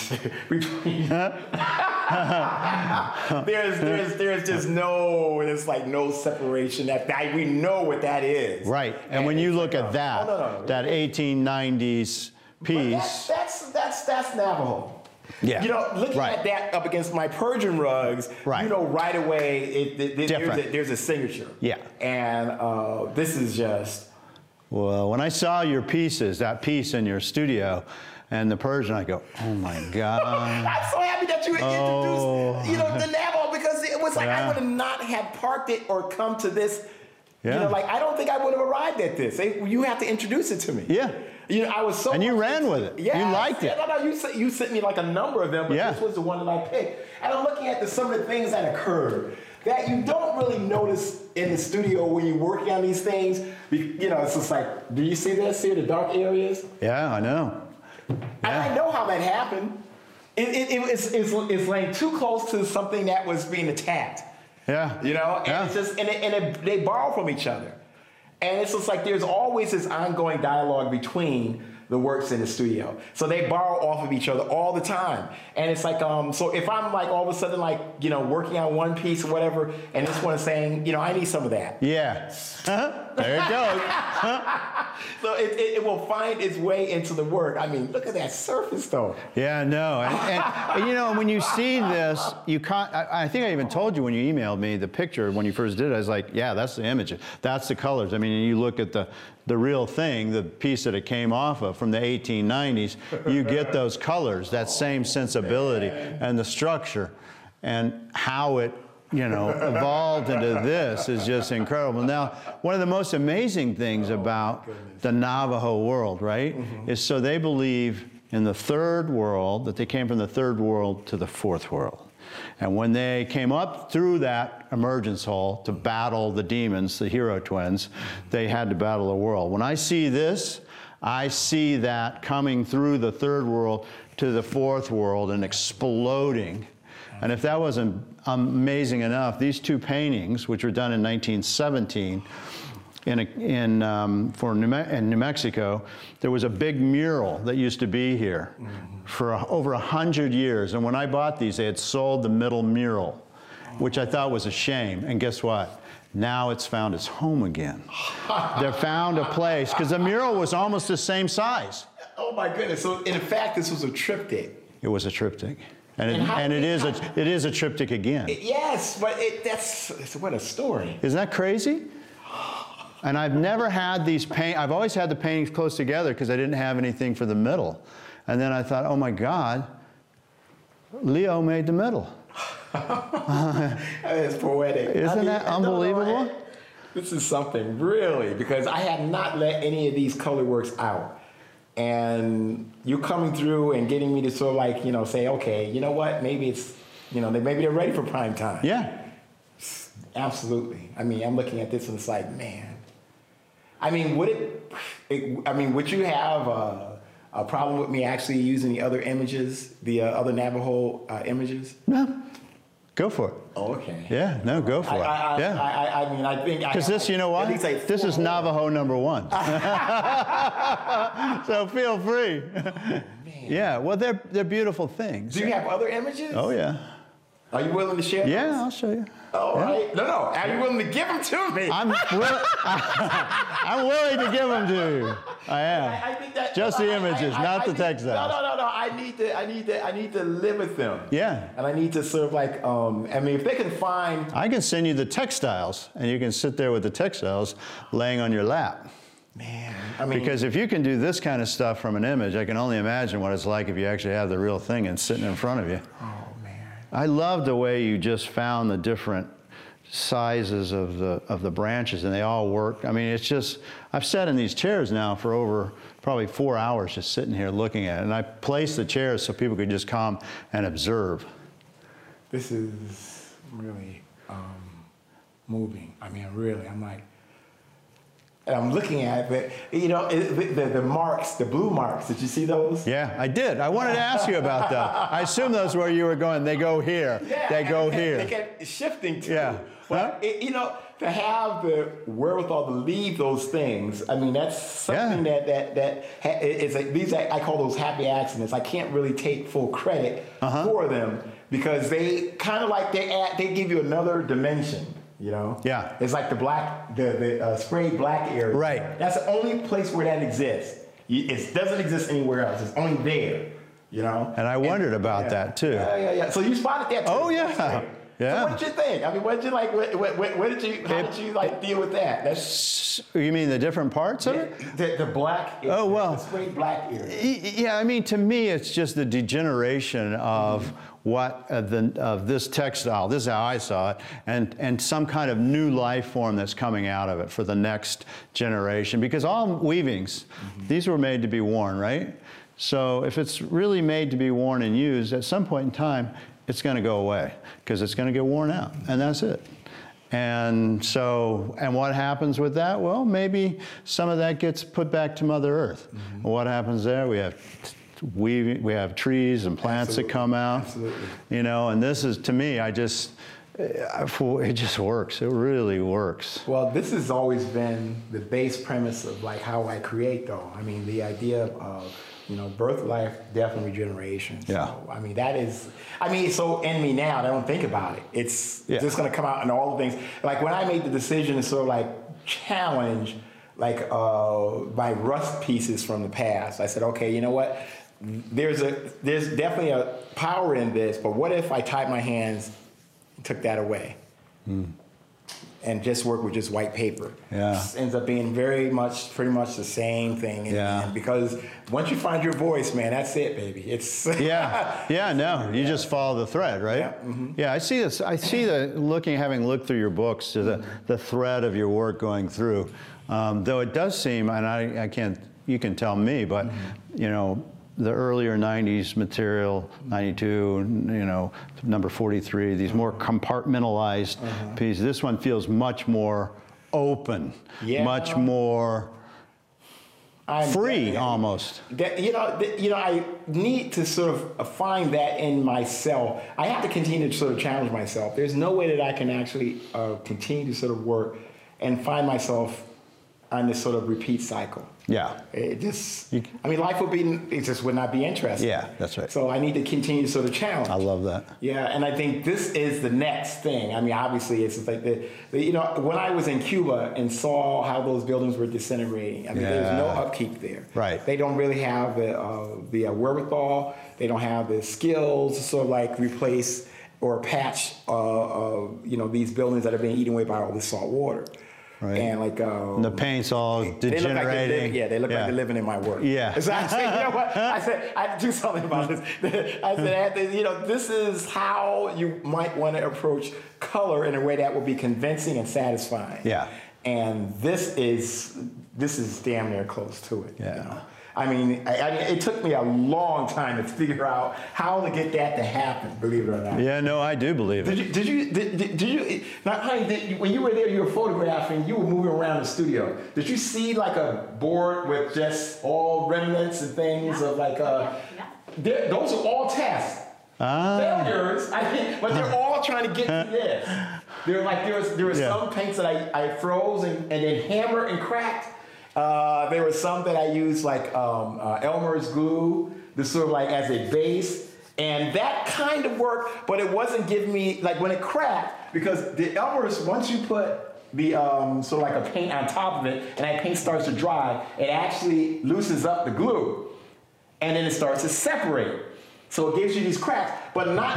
Speaker 2: there's just no separation. We know what that is. Right.
Speaker 1: And when you look at that, that 1890s piece.
Speaker 2: That's Navajo.
Speaker 1: Yeah.
Speaker 2: Looking at that up against my Persian rugs, right away there's a signature. Yeah. And this is just.
Speaker 1: Well, when I saw your pieces, that piece in your studio, and the Persian, I go, oh my God.
Speaker 2: I'm so happy that you introduced, the Navajo, because it was like I would have not have parked it or come to this. Yeah. I don't think I would have arrived at this. You have to introduce it to me. Yeah. You know, I was so.
Speaker 1: And you ran with it.
Speaker 2: Yeah,
Speaker 1: You liked it.
Speaker 2: No, you sent me like a number of them, but
Speaker 1: Yeah.
Speaker 2: this was the one that I picked. And I'm looking at some of the things that occurred that you don't really notice in the studio when you're working on these things. You know, it's just like, do you see this? See the dark areas?
Speaker 1: Yeah, I know.
Speaker 2: And I know how that happened. It's laying too close to something that was being attacked.
Speaker 1: Yeah.
Speaker 2: You know, and
Speaker 1: Yeah.
Speaker 2: it's just they borrow from each other, and it's just like there's always this ongoing dialogue between the works in the studio. So they borrow off of each other all the time, and it's like so if I'm like all of a sudden like working on one piece or whatever, and this one is saying I need some of that.
Speaker 1: Yeah. There it goes.
Speaker 2: So it will find its way into the work. I mean, look at that surface though.
Speaker 1: Yeah, no, and when you see this, you can't. I think I even told you when you emailed me the picture when you first did it. I was like, yeah, that's the image, that's the colors. I mean, you look at the real thing, the piece that it came off of from the 1890s. You get those colors, that same sensibility, and the structure, and how it evolved into this is just incredible. Now, one of the most amazing things about the Navajo world, right, is so they believe in the third world, that they came from the third world to the fourth world. And when they came up through that emergence hole to battle the demons, the hero twins, they had to battle the world. When I see this, I see that coming through the third world to the fourth world and exploding. And if that wasn't amazing enough, these two paintings, which were done in 1917 in New Mexico, there was a big mural that used to be here for over 100 years. And when I bought these, they had sold the middle mural, which I thought was a shame. And guess what? Now it's found its home again. They found a place, because the mural was almost the same size.
Speaker 2: Oh my goodness! So in fact, this was a triptych.
Speaker 1: It was a triptych. And it is a triptych again.
Speaker 2: Yes, but what a story.
Speaker 1: Isn't that crazy? And I've never had these I've always had the paintings close together because I didn't have anything for the middle. And then I thought, oh my God, Leo made the middle.
Speaker 2: It's poetic.
Speaker 1: Isn't that unbelievable?
Speaker 2: No, this is something really, because I had not let any of these color works out. And you coming through and getting me to sort of like, say, okay, you know what? Maybe it's, maybe they're ready for prime time.
Speaker 1: Yeah.
Speaker 2: Absolutely. I mean, I'm looking at this and it's like, man. I mean, would you have a problem with me actually using the other images, the other Navajo images?
Speaker 1: No. Go for it.
Speaker 2: Oh, okay.
Speaker 1: Yeah, no, go for it. Yeah.
Speaker 2: I mean, I think...
Speaker 1: Because this, you know what? This is Navajo #1. So feel free.
Speaker 2: Man.
Speaker 1: Yeah, well, they're beautiful things.
Speaker 2: Do you have other images?
Speaker 1: Oh, yeah.
Speaker 2: Are you willing to share those?
Speaker 1: Yeah, I'll show you.
Speaker 2: All right. No. Are you willing to give them to me?
Speaker 1: I'm willing to give them to you. I am.
Speaker 2: I think that,
Speaker 1: just the images, not the textiles.
Speaker 2: No. I need to live with them.
Speaker 1: Yeah.
Speaker 2: And I need to sort of like, I mean, if they can find...
Speaker 1: I can send you the textiles, and you can sit there with the textiles laying on your lap.
Speaker 2: Man, I mean...
Speaker 1: Because if you can do this kind of stuff from an image, I can only imagine what it's like if you actually have the real thing and sitting in front of you.
Speaker 2: Oh, man.
Speaker 1: I love the way you just found the different sizes of the branches, and they all work. I mean, it's just, I've sat in these chairs now for over probably 4 hours just sitting here looking at it, and I placed the chairs so people could just come and observe.
Speaker 2: This is really moving. I mean, really, I'm like, and I'm looking at it, the marks, the blue marks, did you see those?
Speaker 1: Yeah, I did. I wanted to ask you about that. I assume those were where you were going, they go here,
Speaker 2: yeah,
Speaker 1: they go here.
Speaker 2: They kept shifting to.
Speaker 1: Yeah.
Speaker 2: But, to have the wherewithal to leave those things, I mean, that's something I call those happy accidents. I can't really take full credit for them because they kind of like, they give you another dimension.
Speaker 1: Yeah.
Speaker 2: It's like the sprayed black area.
Speaker 1: Right.
Speaker 2: That's the only place where that exists. It doesn't exist anywhere else. It's only there,
Speaker 1: And I wondered about that too.
Speaker 2: Yeah. So you spotted that too.
Speaker 1: Oh, yeah. Yeah.
Speaker 2: So what did you think? I mean, what did you like? How did you like deal with that?
Speaker 1: You mean the different parts of it?
Speaker 2: The black. Area,
Speaker 1: oh, well.
Speaker 2: The sprayed black area.
Speaker 1: Yeah, I mean, to me, it's just the degeneration of what of this textile, this is how I saw it, and some kind of new life form that's coming out of it for the next generation. Because all weavings, these were made to be worn, right? So if it's really made to be worn and used, at some point in time, it's going to go away because it's going to get worn out, and that's it. And so, and what happens with that? Well, maybe some of that gets put back to Mother Earth. What happens there? We have trees and plants that come out.
Speaker 2: Absolutely.
Speaker 1: You know, and this is, to me, it just works. It really works.
Speaker 2: Well, this has always been the base premise of like how I create, though. I mean, the idea of, you know, birth, life, death, and regeneration. So,
Speaker 1: Yeah.
Speaker 2: I mean, that is, I mean, it's so in me now, I don't think about it. It's just going to come out in all the things. Like when I made the decision to sort of like challenge like my rust pieces from the past, I said, okay, you know what? There's definitely a power in this, but what if I tied my hands and took that away? And just work with just white paper.
Speaker 1: Yeah.
Speaker 2: It ends up being pretty much the same thing. And because once you find your voice, man, that's it, baby. It's
Speaker 1: you just follow the thread, right?
Speaker 2: Yeah,
Speaker 1: Yeah, I see this. I see having looked through your books, to the thread of your work going through. Though it does seem, and I can't, you can tell me, but you know, the earlier 90s material, 92, you know, number 43, these more compartmentalized pieces. This one feels much more open, much more free, almost.
Speaker 2: You know, I need to sort of find that in myself. I have to continue to sort of challenge myself. There's no way that I can actually continue to sort of work and find myself on this sort of repeat cycle.
Speaker 1: Yeah.
Speaker 2: It just, I mean, life would not be interesting.
Speaker 1: Yeah, that's right.
Speaker 2: So I need to continue to sort of challenge.
Speaker 1: I love that.
Speaker 2: Yeah, and I think this is the next thing. I mean, obviously, it's like you know, when I was in Cuba and saw how those buildings were disintegrating, I mean, there's no upkeep there.
Speaker 1: Right.
Speaker 2: They don't really have the wherewithal. They don't have the skills to sort of like replace or patch, you know, these buildings that are being eaten away by all this salt water.
Speaker 1: Right.
Speaker 2: And like
Speaker 1: and the paint's all degenerating.
Speaker 2: They look like they're living in my work.
Speaker 1: Yeah.
Speaker 2: So I said, you know what? I said, I had to do something about this. I said, you know, this is how you might want to approach color in a way that will be convincing and satisfying.
Speaker 1: Yeah.
Speaker 2: And this is damn near close to it.
Speaker 1: Yeah.
Speaker 2: You know? I mean, it took me a long time to figure out how to get that to happen, believe it or not.
Speaker 1: Yeah, no, I do believe it.
Speaker 2: Did you now, honey, when you were there, you were photographing, you were moving around the studio. Did you see like a board with just all remnants and things of like, those are all tests. Failures, but they're all trying to get to this. They're like, there were some paints that I froze and then hammered and cracked. There were some that I used like Elmer's glue, this sort of like as a base, and that kind of worked, but it wasn't giving me, like when it cracked, because the Elmer's, once you put the sort of like a paint on top of it, and that paint starts to dry, it actually loosens up the glue, and then it starts to separate. So it gives you these cracks, but not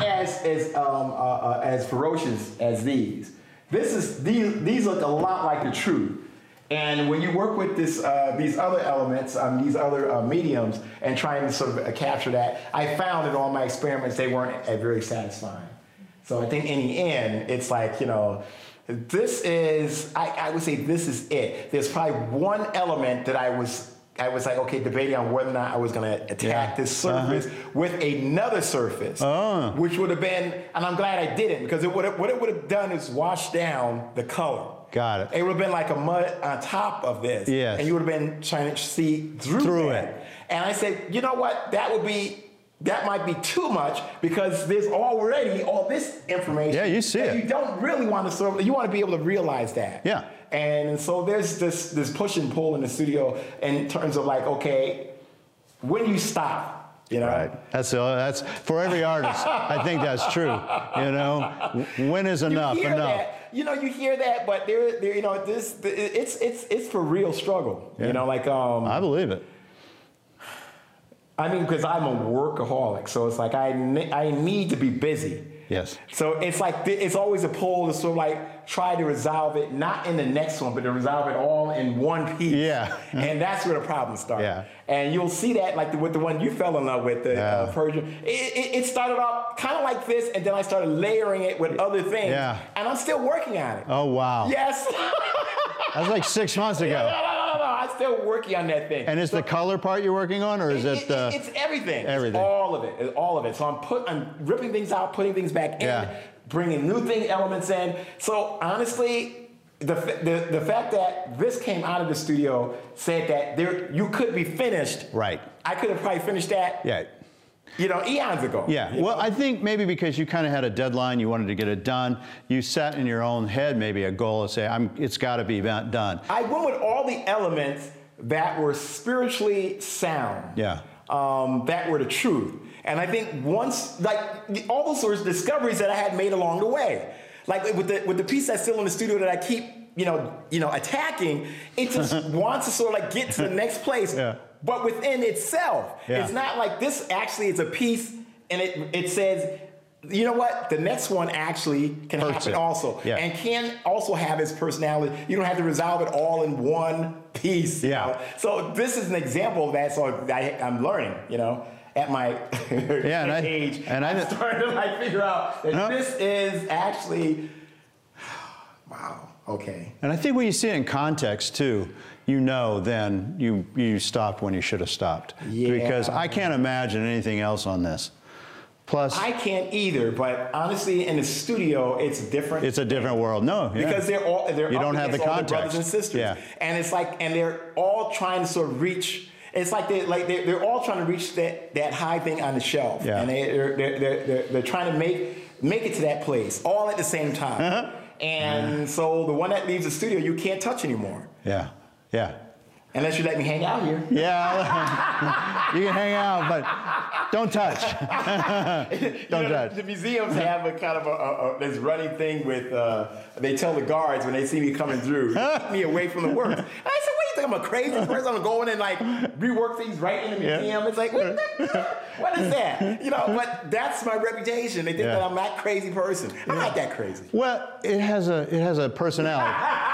Speaker 2: as ferocious as these. These look a lot like the truth. And when you work with these other elements, these other mediums, and trying to sort of capture that, I found in all my experiments they weren't very satisfying. So I think in the end, it's like, you know, this is, I would say this is it. There's probably one element that I was like, okay, debating on whether or not I was going to attack this surface with another surface, which would have been, and I'm glad I didn't, because what it would have done is wash down the color.
Speaker 1: Got it.
Speaker 2: It would have been like a mud on top of this.
Speaker 1: Yes.
Speaker 2: And you would have been trying to see through it. And I said, you know what? That might be too much, because there's already all this information.
Speaker 1: Yeah, you see it.
Speaker 2: You don't really want to you want to be able to realize that.
Speaker 1: Yeah.
Speaker 2: And so there's this push and pull in the studio in terms of like, okay, when you stop. You know?
Speaker 1: Right. That's for every artist. I think that's true. You know, when is enough?
Speaker 2: You hear
Speaker 1: enough.
Speaker 2: That, you know, you hear that, but there, you know, it's for real struggle.
Speaker 1: Yeah.
Speaker 2: You know, like
Speaker 1: I believe it.
Speaker 2: I mean, because I'm a workaholic, so it's like I need to be busy.
Speaker 1: Yes.
Speaker 2: So it's like it's always a pull to sort of like try to resolve it, not in the next one, but to resolve it all in one piece.
Speaker 1: Yeah.
Speaker 2: And that's where the problem started.
Speaker 1: Yeah.
Speaker 2: And you'll see that like with the one you fell in love with, the Persian. It started off kind of like this, and then I started layering it with other things.
Speaker 1: Yeah.
Speaker 2: And I'm still working on it.
Speaker 1: Oh, wow.
Speaker 2: Yes.
Speaker 1: That was like 6 months ago.
Speaker 2: No. I'm still working on that thing.
Speaker 1: And is the color part you're working on, or is it?
Speaker 2: It's everything.
Speaker 1: Everything.
Speaker 2: It's all of it. It's all of it. So I'm ripping things out, putting things back in, bringing new elements in. So honestly, the fact that this came out of the studio said that you could be finished.
Speaker 1: Right.
Speaker 2: I could have probably finished that.
Speaker 1: Yeah.
Speaker 2: Eons ago.
Speaker 1: Yeah. Well, I think maybe because you kind of had a deadline, you wanted to get it done. You set in your own head maybe a goal to say, it's got to be done.
Speaker 2: I went with all the elements that were spiritually sound.
Speaker 1: Yeah.
Speaker 2: That were the truth. And I think once, like all those sorts of discoveries that I had made along the way, like with the piece that's still in the studio that I keep, attacking, it just wants to sort of like get to the next place.
Speaker 1: Yeah.
Speaker 2: But within itself, it's not like this actually is a piece and it says, you know what, the next one actually can happen also. Yeah. And can also have its personality. You don't have to resolve it all in one piece.
Speaker 1: Yeah.
Speaker 2: So this is an example of that. So I'm learning, at my age. And I'm starting to like figure out that this is actually, wow, okay.
Speaker 1: And I think when you see it in context too, then you stopped when you should have stopped.
Speaker 2: Yeah.
Speaker 1: Because I can't imagine anything else on this. Plus,
Speaker 2: I can't either, but honestly, in the studio, it's different.
Speaker 1: It's a different world. No,
Speaker 2: because they're
Speaker 1: you don't have the context.
Speaker 2: Brothers and sisters, and it's like, and they're all trying to sort of reach. It's like they're all trying to reach that high thing on the shelf, and they're trying to make it to that place all at the same time. And so the one that leaves the studio, you can't touch anymore.
Speaker 1: Yeah. Yeah.
Speaker 2: Unless you let me hang out here.
Speaker 1: Yeah, you can hang out, but don't touch. Don't touch.
Speaker 2: The museums have a kind of this running thing with, they tell the guards when they see me coming through, keep me away from the work. And I said, what do you think, I'm a crazy person? I'm going to go in and like rework things right in the museum. It's like, what is that? But that's my reputation. They think that I'm not a crazy person. I'm not that crazy.
Speaker 1: Well, it has a personality.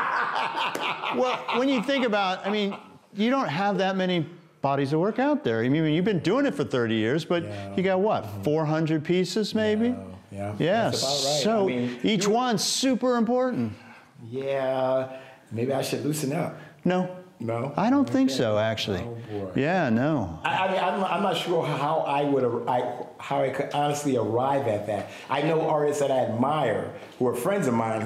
Speaker 1: Well, when you think about, you don't have that many bodies of work out there. You've been doing it for 30 years, but you got what, 400 pieces maybe?
Speaker 2: Yeah.
Speaker 1: Yes.
Speaker 2: That's about right.
Speaker 1: So each one's super important.
Speaker 2: Yeah. Maybe I should loosen up.
Speaker 1: No.
Speaker 2: No?
Speaker 1: I don't think so, actually.
Speaker 2: Oh, boy.
Speaker 1: Yeah, no.
Speaker 2: I'm not sure how I could honestly arrive at that. I know artists that I admire who are friends of mine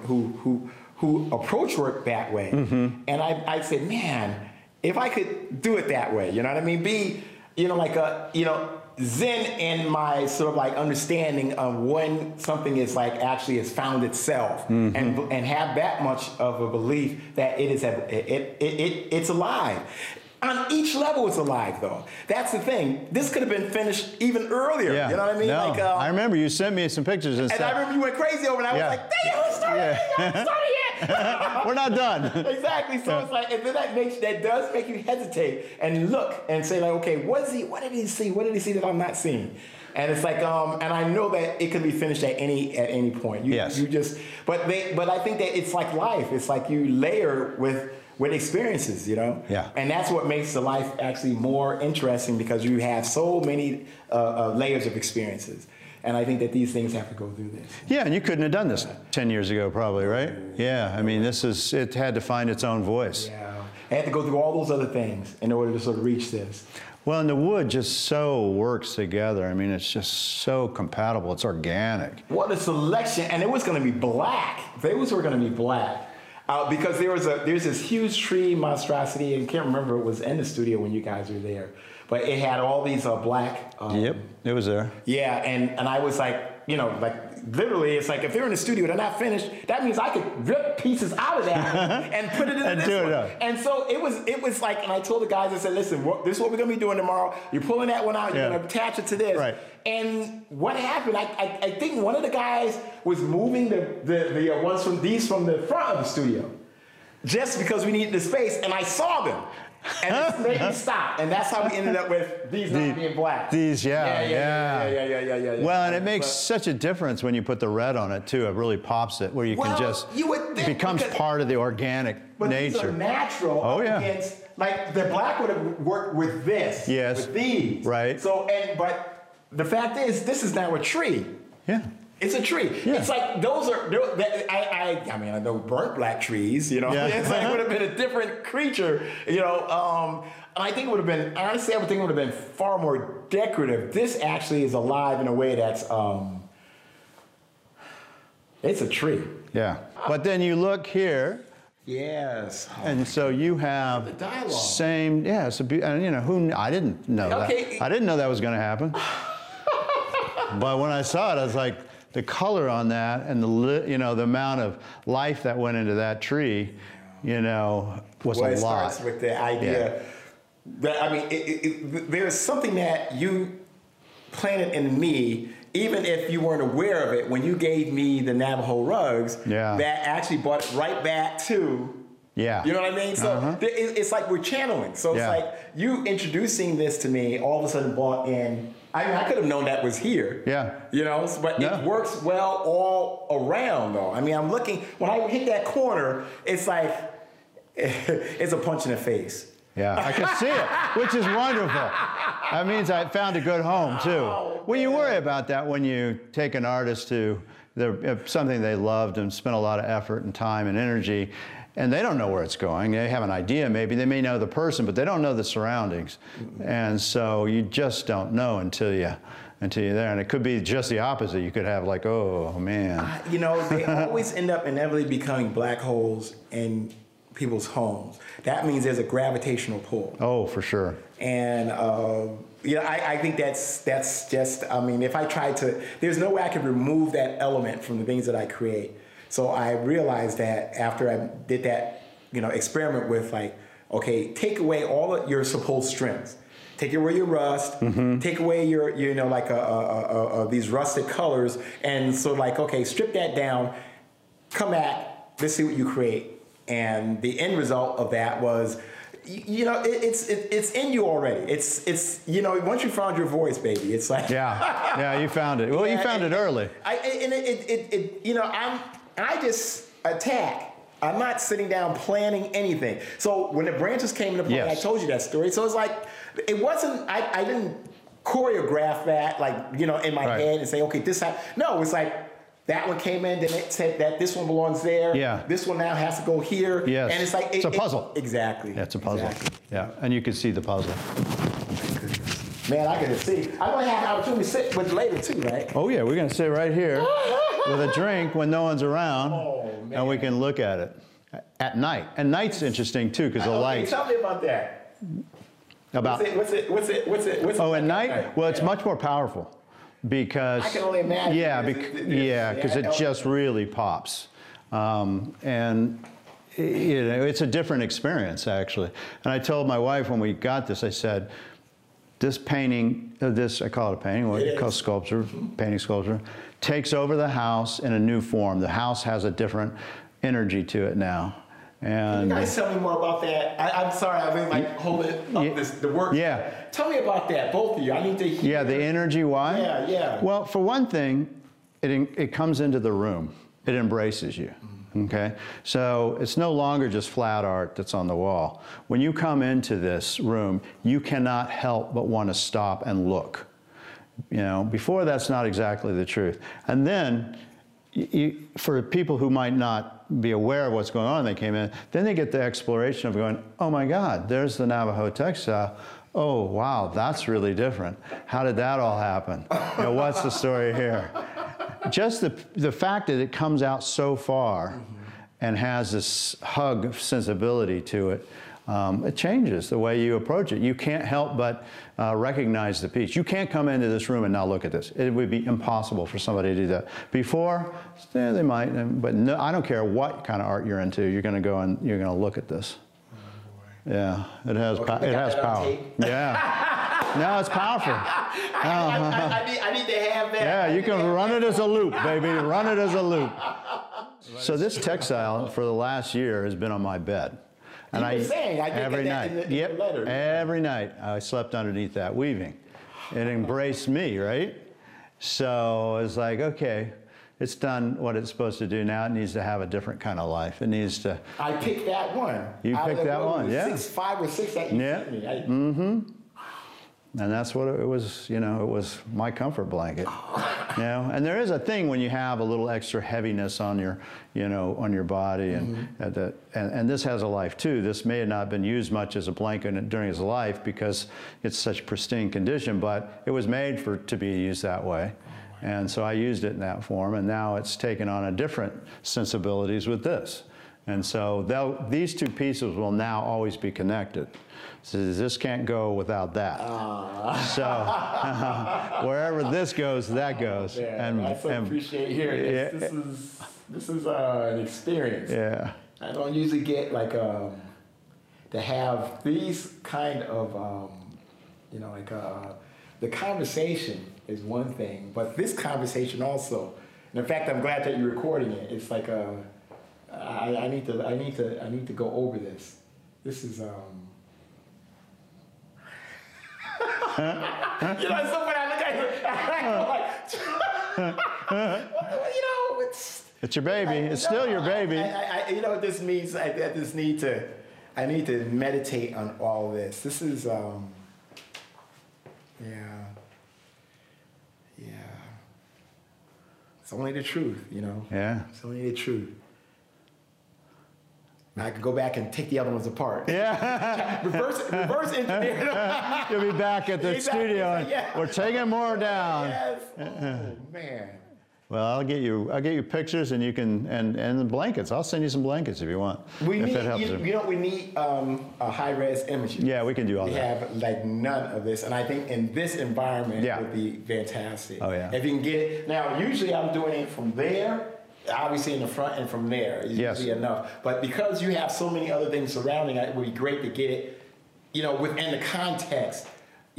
Speaker 2: who approach work that way. Mm-hmm. And I say, man, if I could do it that way, you know what I mean? Be, zen in my sort of like understanding of when something is like actually has found itself, and have that much of a belief that it's alive. On each level, it's alive, though. That's the thing. This could have been finished even earlier.
Speaker 1: Yeah.
Speaker 2: You know what I mean?
Speaker 1: No. I remember you sent me some pictures and stuff.
Speaker 2: I remember you went crazy over it. And I was like, "They haven't started yet.
Speaker 1: We're not done."
Speaker 2: Exactly. So it's like, and then that does make you hesitate and look and say like, okay, what did he see? What did he see that I'm not seeing? And it's like, and I know that it can be finished at any point. But I think that it's like life. It's like you layer with experiences,
Speaker 1: Yeah.
Speaker 2: And that's what makes the life actually more interesting, because you have so many layers of experiences. And I think that these things have to go through this.
Speaker 1: Yeah, and you couldn't have done this 10 years ago probably, right? Yeah, it had to find its own voice.
Speaker 2: Yeah, it had to go through all those other things in order to sort of reach this.
Speaker 1: Well, and the wood just so works together. It's just so compatible. It's organic.
Speaker 2: What a selection. And it was going to be black. Those were going to be black. Because there's this huge tree monstrosity, and I can't remember, it was in the studio when you guys were there, but it had all these black.
Speaker 1: Yep, it was there.
Speaker 2: Yeah, and I was like, literally, it's like if they're in the studio, they're not finished. That means I could rip pieces out of that and put it in this one. And so it was like, and I told the guys, I said, listen, this is what we're gonna be doing tomorrow. You're pulling that one out. You're gonna attach it to this.
Speaker 1: Right.
Speaker 2: And what happened? I think one of the guys was moving the ones from the front of the studio, just because we needed the space, and I saw them. And it's made me stop. And that's how we ended up with these not being black. Yeah.
Speaker 1: Well, and it makes such a difference when you put the red on it too. It really pops it, where you can just, it becomes part of the organic nature.
Speaker 2: These are natural.
Speaker 1: Oh, yeah.
Speaker 2: Against, like, the black would have worked with this.
Speaker 1: Yes.
Speaker 2: With these.
Speaker 1: Right.
Speaker 2: So, but the fact is, this is now a tree.
Speaker 1: Yeah.
Speaker 2: It's a tree.
Speaker 1: Yeah.
Speaker 2: It's like those are. I mean, I know burnt black trees. You know,
Speaker 1: Yeah.
Speaker 2: It's like it would have been a different creature. You know, and I think it would have been. Honestly, I would think it would have been far more decorative. This actually is alive in a way that's. It's a tree.
Speaker 1: Yeah. But then you look here.
Speaker 2: Yes.
Speaker 1: And so you have
Speaker 2: the dialogue.
Speaker 1: Same. Yeah. It's and you know I didn't know that. I didn't know that was going to happen. But when I saw it, I was like, the color on that and the amount of life that went into that tree, was a lot.
Speaker 2: It starts with the idea that, I mean, there's something that you planted in me, even if you weren't aware of it, when you gave me the Navajo rugs, that actually brought it right back to. Yeah. You know what I mean? So it's like we're channeling. So it's like you introducing this to me all of a sudden brought in. I mean, I could have known that was here. Yeah. But it works well all around, though. I mean, I'm looking, when I hit that corner, it's like, it's a punch in the face.
Speaker 1: Yeah, I can see it, which is wonderful. That means I found a good home, too. Well, you worry about that when you take an artist to something they loved and spent a lot of effort and time and energy, and they don't know where it's going. They have an idea, maybe. They may know the person, but they don't know the surroundings. And so you just don't know until you're there. And it could be just the opposite. You could have like, oh, man.
Speaker 2: They always end up inevitably becoming black holes in people's homes. That means there's a gravitational pull.
Speaker 1: Oh, for sure.
Speaker 2: And, I think that's just, I mean, if I tried to, there's no way I could remove that element from the things that I create. So I realized that after I did that, experiment with like, okay, take away all of your supposed strengths. Take away your rust, take away your, these rusted colors. And so like, okay, strip that down, come back, let's see what you create. And the end result of that was, it's in you already. It's once you found your voice, baby, it's like.
Speaker 1: Yeah, you found it. Well, you found it early.
Speaker 2: I just attack. I'm not sitting down planning anything. So when the branches came into play, I told you that story. So it's like, it wasn't, I didn't choreograph that like, in my head and say, okay, this happened. No, it's like, that one came in, then it said that this one belongs there. Yeah. This one now has to go here.
Speaker 1: Yes.
Speaker 2: And it's like,
Speaker 1: it's a puzzle.
Speaker 2: Exactly.
Speaker 1: Yeah, it's a puzzle.
Speaker 2: Exactly.
Speaker 1: Yeah, and you can see the puzzle.
Speaker 2: Man, I can see. I'm going to have an opportunity to sit with later too, right?
Speaker 1: Oh yeah, we're going to sit right here with a drink when no one's around, and we can look at it at night. And night's interesting too because the lights.
Speaker 2: Tell me about that. What's it?
Speaker 1: Oh, at night? Well, it's much more powerful because
Speaker 2: I can only imagine.
Speaker 1: Yeah, because it just really pops, and. It's a different experience, actually. And I told my wife when we got this, I said, this painting, I call it a painting, what you call sculpture, painting sculpture, takes over the house in a new form. The house has a different energy to it now. And
Speaker 2: can you guys tell me more about that? I'm sorry, I've been like holding up the work.
Speaker 1: Yeah.
Speaker 2: Tell me about that, both of you. I need to hear.
Speaker 1: Yeah, the energy, why?
Speaker 2: Yeah.
Speaker 1: Well, for one thing, it comes into the room. It embraces you. Okay, so it's no longer just flat art that's on the wall. When you come into this room, you cannot help but want to stop and look. Before that's not exactly the truth. And then, for people who might not be aware of what's going on, they came in, then they get the exploration of going, oh my God, there's the Navajo textile. Oh, wow, that's really different. How did that all happen? What's the story here? Just the fact that it comes out so far and has this hug sensibility to it, it changes the way you approach it. You can't help but recognize the piece. You can't come into this room and not look at this. It would be impossible for somebody to do that. Before, they might, but no, I don't care what kind of art you're into. You're going to go and you're going to look at this. Yeah, it has power. Yeah. No, it's powerful.
Speaker 2: I need to have that.
Speaker 1: Yeah, you can run it as a loop, baby. Run it as a loop. So this textile for the last year has been on my bed. And
Speaker 2: You were saying, I did
Speaker 1: every
Speaker 2: that
Speaker 1: night.
Speaker 2: in the letter.
Speaker 1: Every night I slept underneath that weaving. It embraced me, right? So it's like, okay, it's done what it's supposed to do now. It needs to have a different kind of life. It needs to.
Speaker 2: I picked that one.
Speaker 1: You picked that one, yeah.
Speaker 2: 5 or 6 that you sent me.
Speaker 1: And that's what it was, it was my comfort blanket. And there is a thing when you have a little extra heaviness on your, on your body, and this has a life too. This may have not been used much as a blanket during his life because it's such pristine condition, but it was made to be used that way. And so I used it in that form, and now it's taken on a different sensibilities with this. And so these two pieces will now always be connected. So this can't go without that. So wherever this goes, that goes.
Speaker 2: Yeah, I so appreciate hearing this. Yeah, this is an experience.
Speaker 1: Yeah.
Speaker 2: I don't usually get to have these kind of, the conversation is one thing, but this conversation also. And in fact, I'm glad that you're recording it. It's like I need to go over this. This is so when I look at it, I go like,
Speaker 1: it's your baby. It's still your baby.
Speaker 2: What this means? I just need to meditate on all this. This is it's only the truth,
Speaker 1: Yeah.
Speaker 2: It's only the truth. I could go back and take the other ones apart.
Speaker 1: Yeah.
Speaker 2: reverse engineer.
Speaker 1: You'll be back at the studio and we're taking more down.
Speaker 2: Yes. Oh man.
Speaker 1: Well, I'll get you pictures, and you can and the blankets. I'll send you some blankets if you want.
Speaker 2: We
Speaker 1: if
Speaker 2: need
Speaker 1: it helps
Speaker 2: we need a high-res image.
Speaker 1: Yeah, we can do all
Speaker 2: that. We have none of this, and I think in this environment it would be fantastic.
Speaker 1: Oh yeah.
Speaker 2: If you can get it now, usually I'm doing it from there. Obviously in the front and from there is usually enough. But because you have so many other things surrounding it, it would be great to get it, within the context.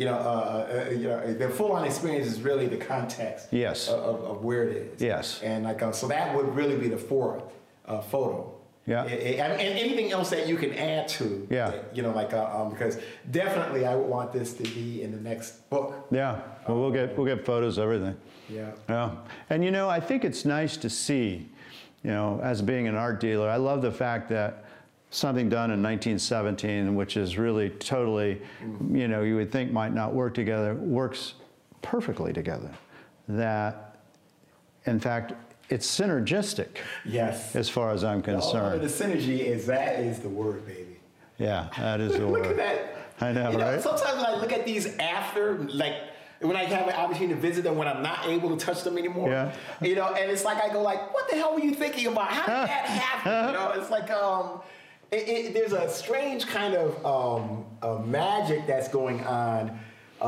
Speaker 2: The full-on experience is really the context.
Speaker 1: Yes.
Speaker 2: Of where it is.
Speaker 1: Yes.
Speaker 2: And so that would really be the fourth photo.
Speaker 1: Yeah.
Speaker 2: And anything else that you can add to.
Speaker 1: Yeah.
Speaker 2: Because definitely I would want this to be in the next book.
Speaker 1: Yeah. Well, we'll get photos of everything.
Speaker 2: Yeah.
Speaker 1: Yeah. And I think it's nice to see, as being an art dealer, I love the fact that something done in 1917, which is really totally, you would think might not work together, works perfectly together. That, in fact, it's synergistic.
Speaker 2: Yes.
Speaker 1: As far as I'm concerned.
Speaker 2: The synergy is the word, baby.
Speaker 1: Yeah, that is the word.
Speaker 2: Look at that.
Speaker 1: I know, right?
Speaker 2: Sometimes when I look at these after, when I have an opportunity to visit them, when I'm not able to touch them anymore, and it's like I go like, what the hell were you thinking about? How did that happen? It's like there's a strange kind of magic that's going on.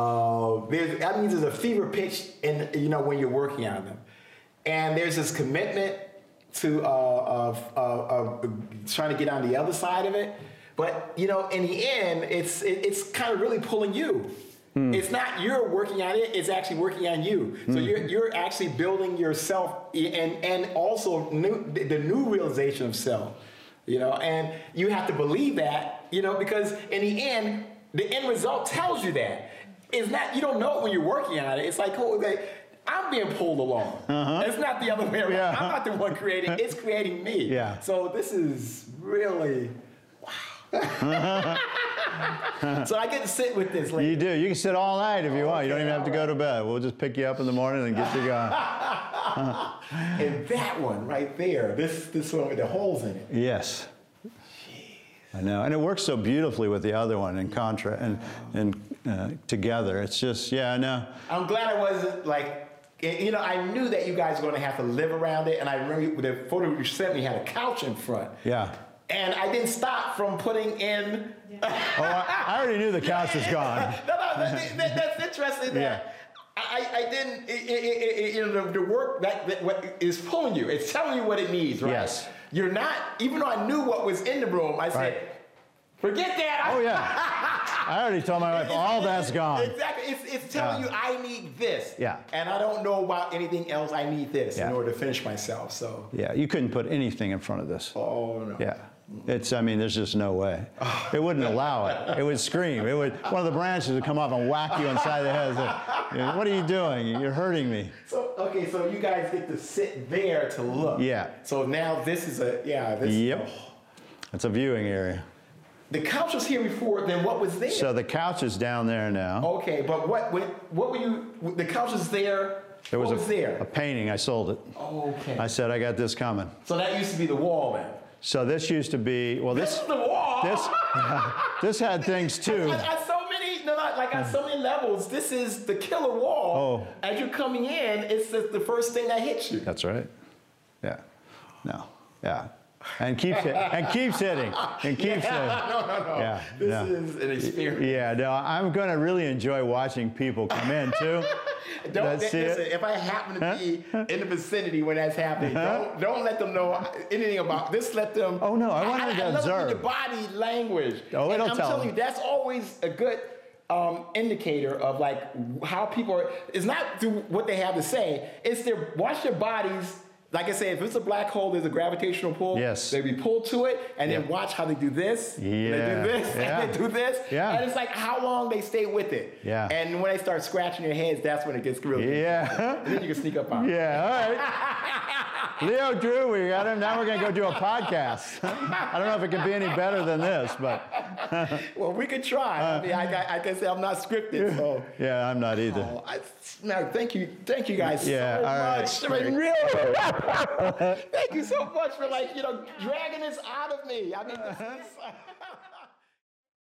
Speaker 2: That means there's a fever pitch in when you're working on them, and there's this commitment to trying to get on the other side of it. But in the end, it's kind of really pulling you. It's not you're working on it; it's actually working on you. So you're actually building yourself, and also the new realization of self. And you have to believe that, because in the end result tells you that. It's not, you don't know it when you're working on it. It's like, I'm being pulled along. It's not the other way around. Yeah. I'm not the one creating, it's creating me.
Speaker 1: Yeah.
Speaker 2: So this is really, wow. So I get to sit with this lady.
Speaker 1: You do. You can sit all night if you want. You don't even have to go to bed. We'll just pick you up in the morning and get you going.
Speaker 2: And that one right there, this one with the holes in it.
Speaker 1: Yes. Jeez. I know. And it works so beautifully with the other one in contrast and together. It's just, I know.
Speaker 2: I'm glad I wasn't I knew that you guys were going to have to live around it. And I remember the photo you sent me had a couch in front.
Speaker 1: Yeah.
Speaker 2: And I didn't stop from putting in.
Speaker 1: I already knew the couch was gone.
Speaker 2: No, that's interesting. That I didn't. The work that what is pulling you. It's telling you what it needs, right?
Speaker 1: Yes.
Speaker 2: You're not. Even though I knew what was in the room, I said, "Forget that."
Speaker 1: Oh yeah. I already told my wife all that's gone.
Speaker 2: Exactly. it's telling you I need this.
Speaker 1: Yeah.
Speaker 2: And I don't know about anything else. I need this
Speaker 1: Yeah.
Speaker 2: in order to finish myself. So.
Speaker 1: Yeah, you couldn't put anything in front of this.
Speaker 2: Oh no.
Speaker 1: Yeah. I mean, there's just no way. It wouldn't allow it. It would scream. One of the branches would come off and whack you inside the head. Say, what are you doing? You're hurting me.
Speaker 2: So, okay, so you guys get to sit there to look.
Speaker 1: Yeah.
Speaker 2: So now this is
Speaker 1: Yep. It's a viewing area.
Speaker 2: The couch was here before, then what was there?
Speaker 1: So the couch is down there now.
Speaker 2: Okay, but what were you, the couch is there,
Speaker 1: There was
Speaker 2: what was there?
Speaker 1: a painting. I sold it.
Speaker 2: Okay.
Speaker 1: I said, I got this coming.
Speaker 2: So that used to be the wall then?
Speaker 1: So this used to be, well,
Speaker 2: This is the wall?
Speaker 1: this had things too.
Speaker 2: At so many, on so many levels, this is the killer wall.
Speaker 1: Oh.
Speaker 2: As you're coming in, it's the first thing that hits you.
Speaker 1: That's right. Yeah. No. Yeah. And keeps hitting. And keeps hitting. And keeps hitting.
Speaker 2: No.
Speaker 1: Yeah.
Speaker 2: This is an experience.
Speaker 1: Yeah. No, I'm going to really enjoy watching people come in too.
Speaker 2: Listen, if I happen to be in the vicinity when that's happening, don't let them know anything about this. Let them.
Speaker 1: Oh no, I want them to
Speaker 2: I love
Speaker 1: observe.
Speaker 2: the body language.
Speaker 1: Oh, it'll
Speaker 2: I'm
Speaker 1: tell
Speaker 2: telling
Speaker 1: them.
Speaker 2: you, that's always a good indicator of like how people are. It's not through what they have to say. It's watch their bodies. Like I say, if it's a black hole, there's a gravitational pull.
Speaker 1: Yes.
Speaker 2: They be pulled to it, and then watch how they do this.
Speaker 1: Yeah.
Speaker 2: And they do this.
Speaker 1: Yeah.
Speaker 2: And they do this.
Speaker 1: Yeah.
Speaker 2: And it's like how long they stay with it.
Speaker 1: Yeah.
Speaker 2: And when they start scratching their heads, that's when it gets really.
Speaker 1: Yeah.
Speaker 2: And then you can sneak up on.
Speaker 1: Yeah. All right. Leo Drew, we got him. Now we're going to go do a podcast. I don't know if it can be any better than this, but.
Speaker 2: Well, we could try. I mean, I can say I'm not scripted, so.
Speaker 1: Yeah, I'm not either.
Speaker 2: Oh, no, thank you guys so
Speaker 1: all right.
Speaker 2: much. I mean, really, thank you so much for dragging this out of me. I mean, this is,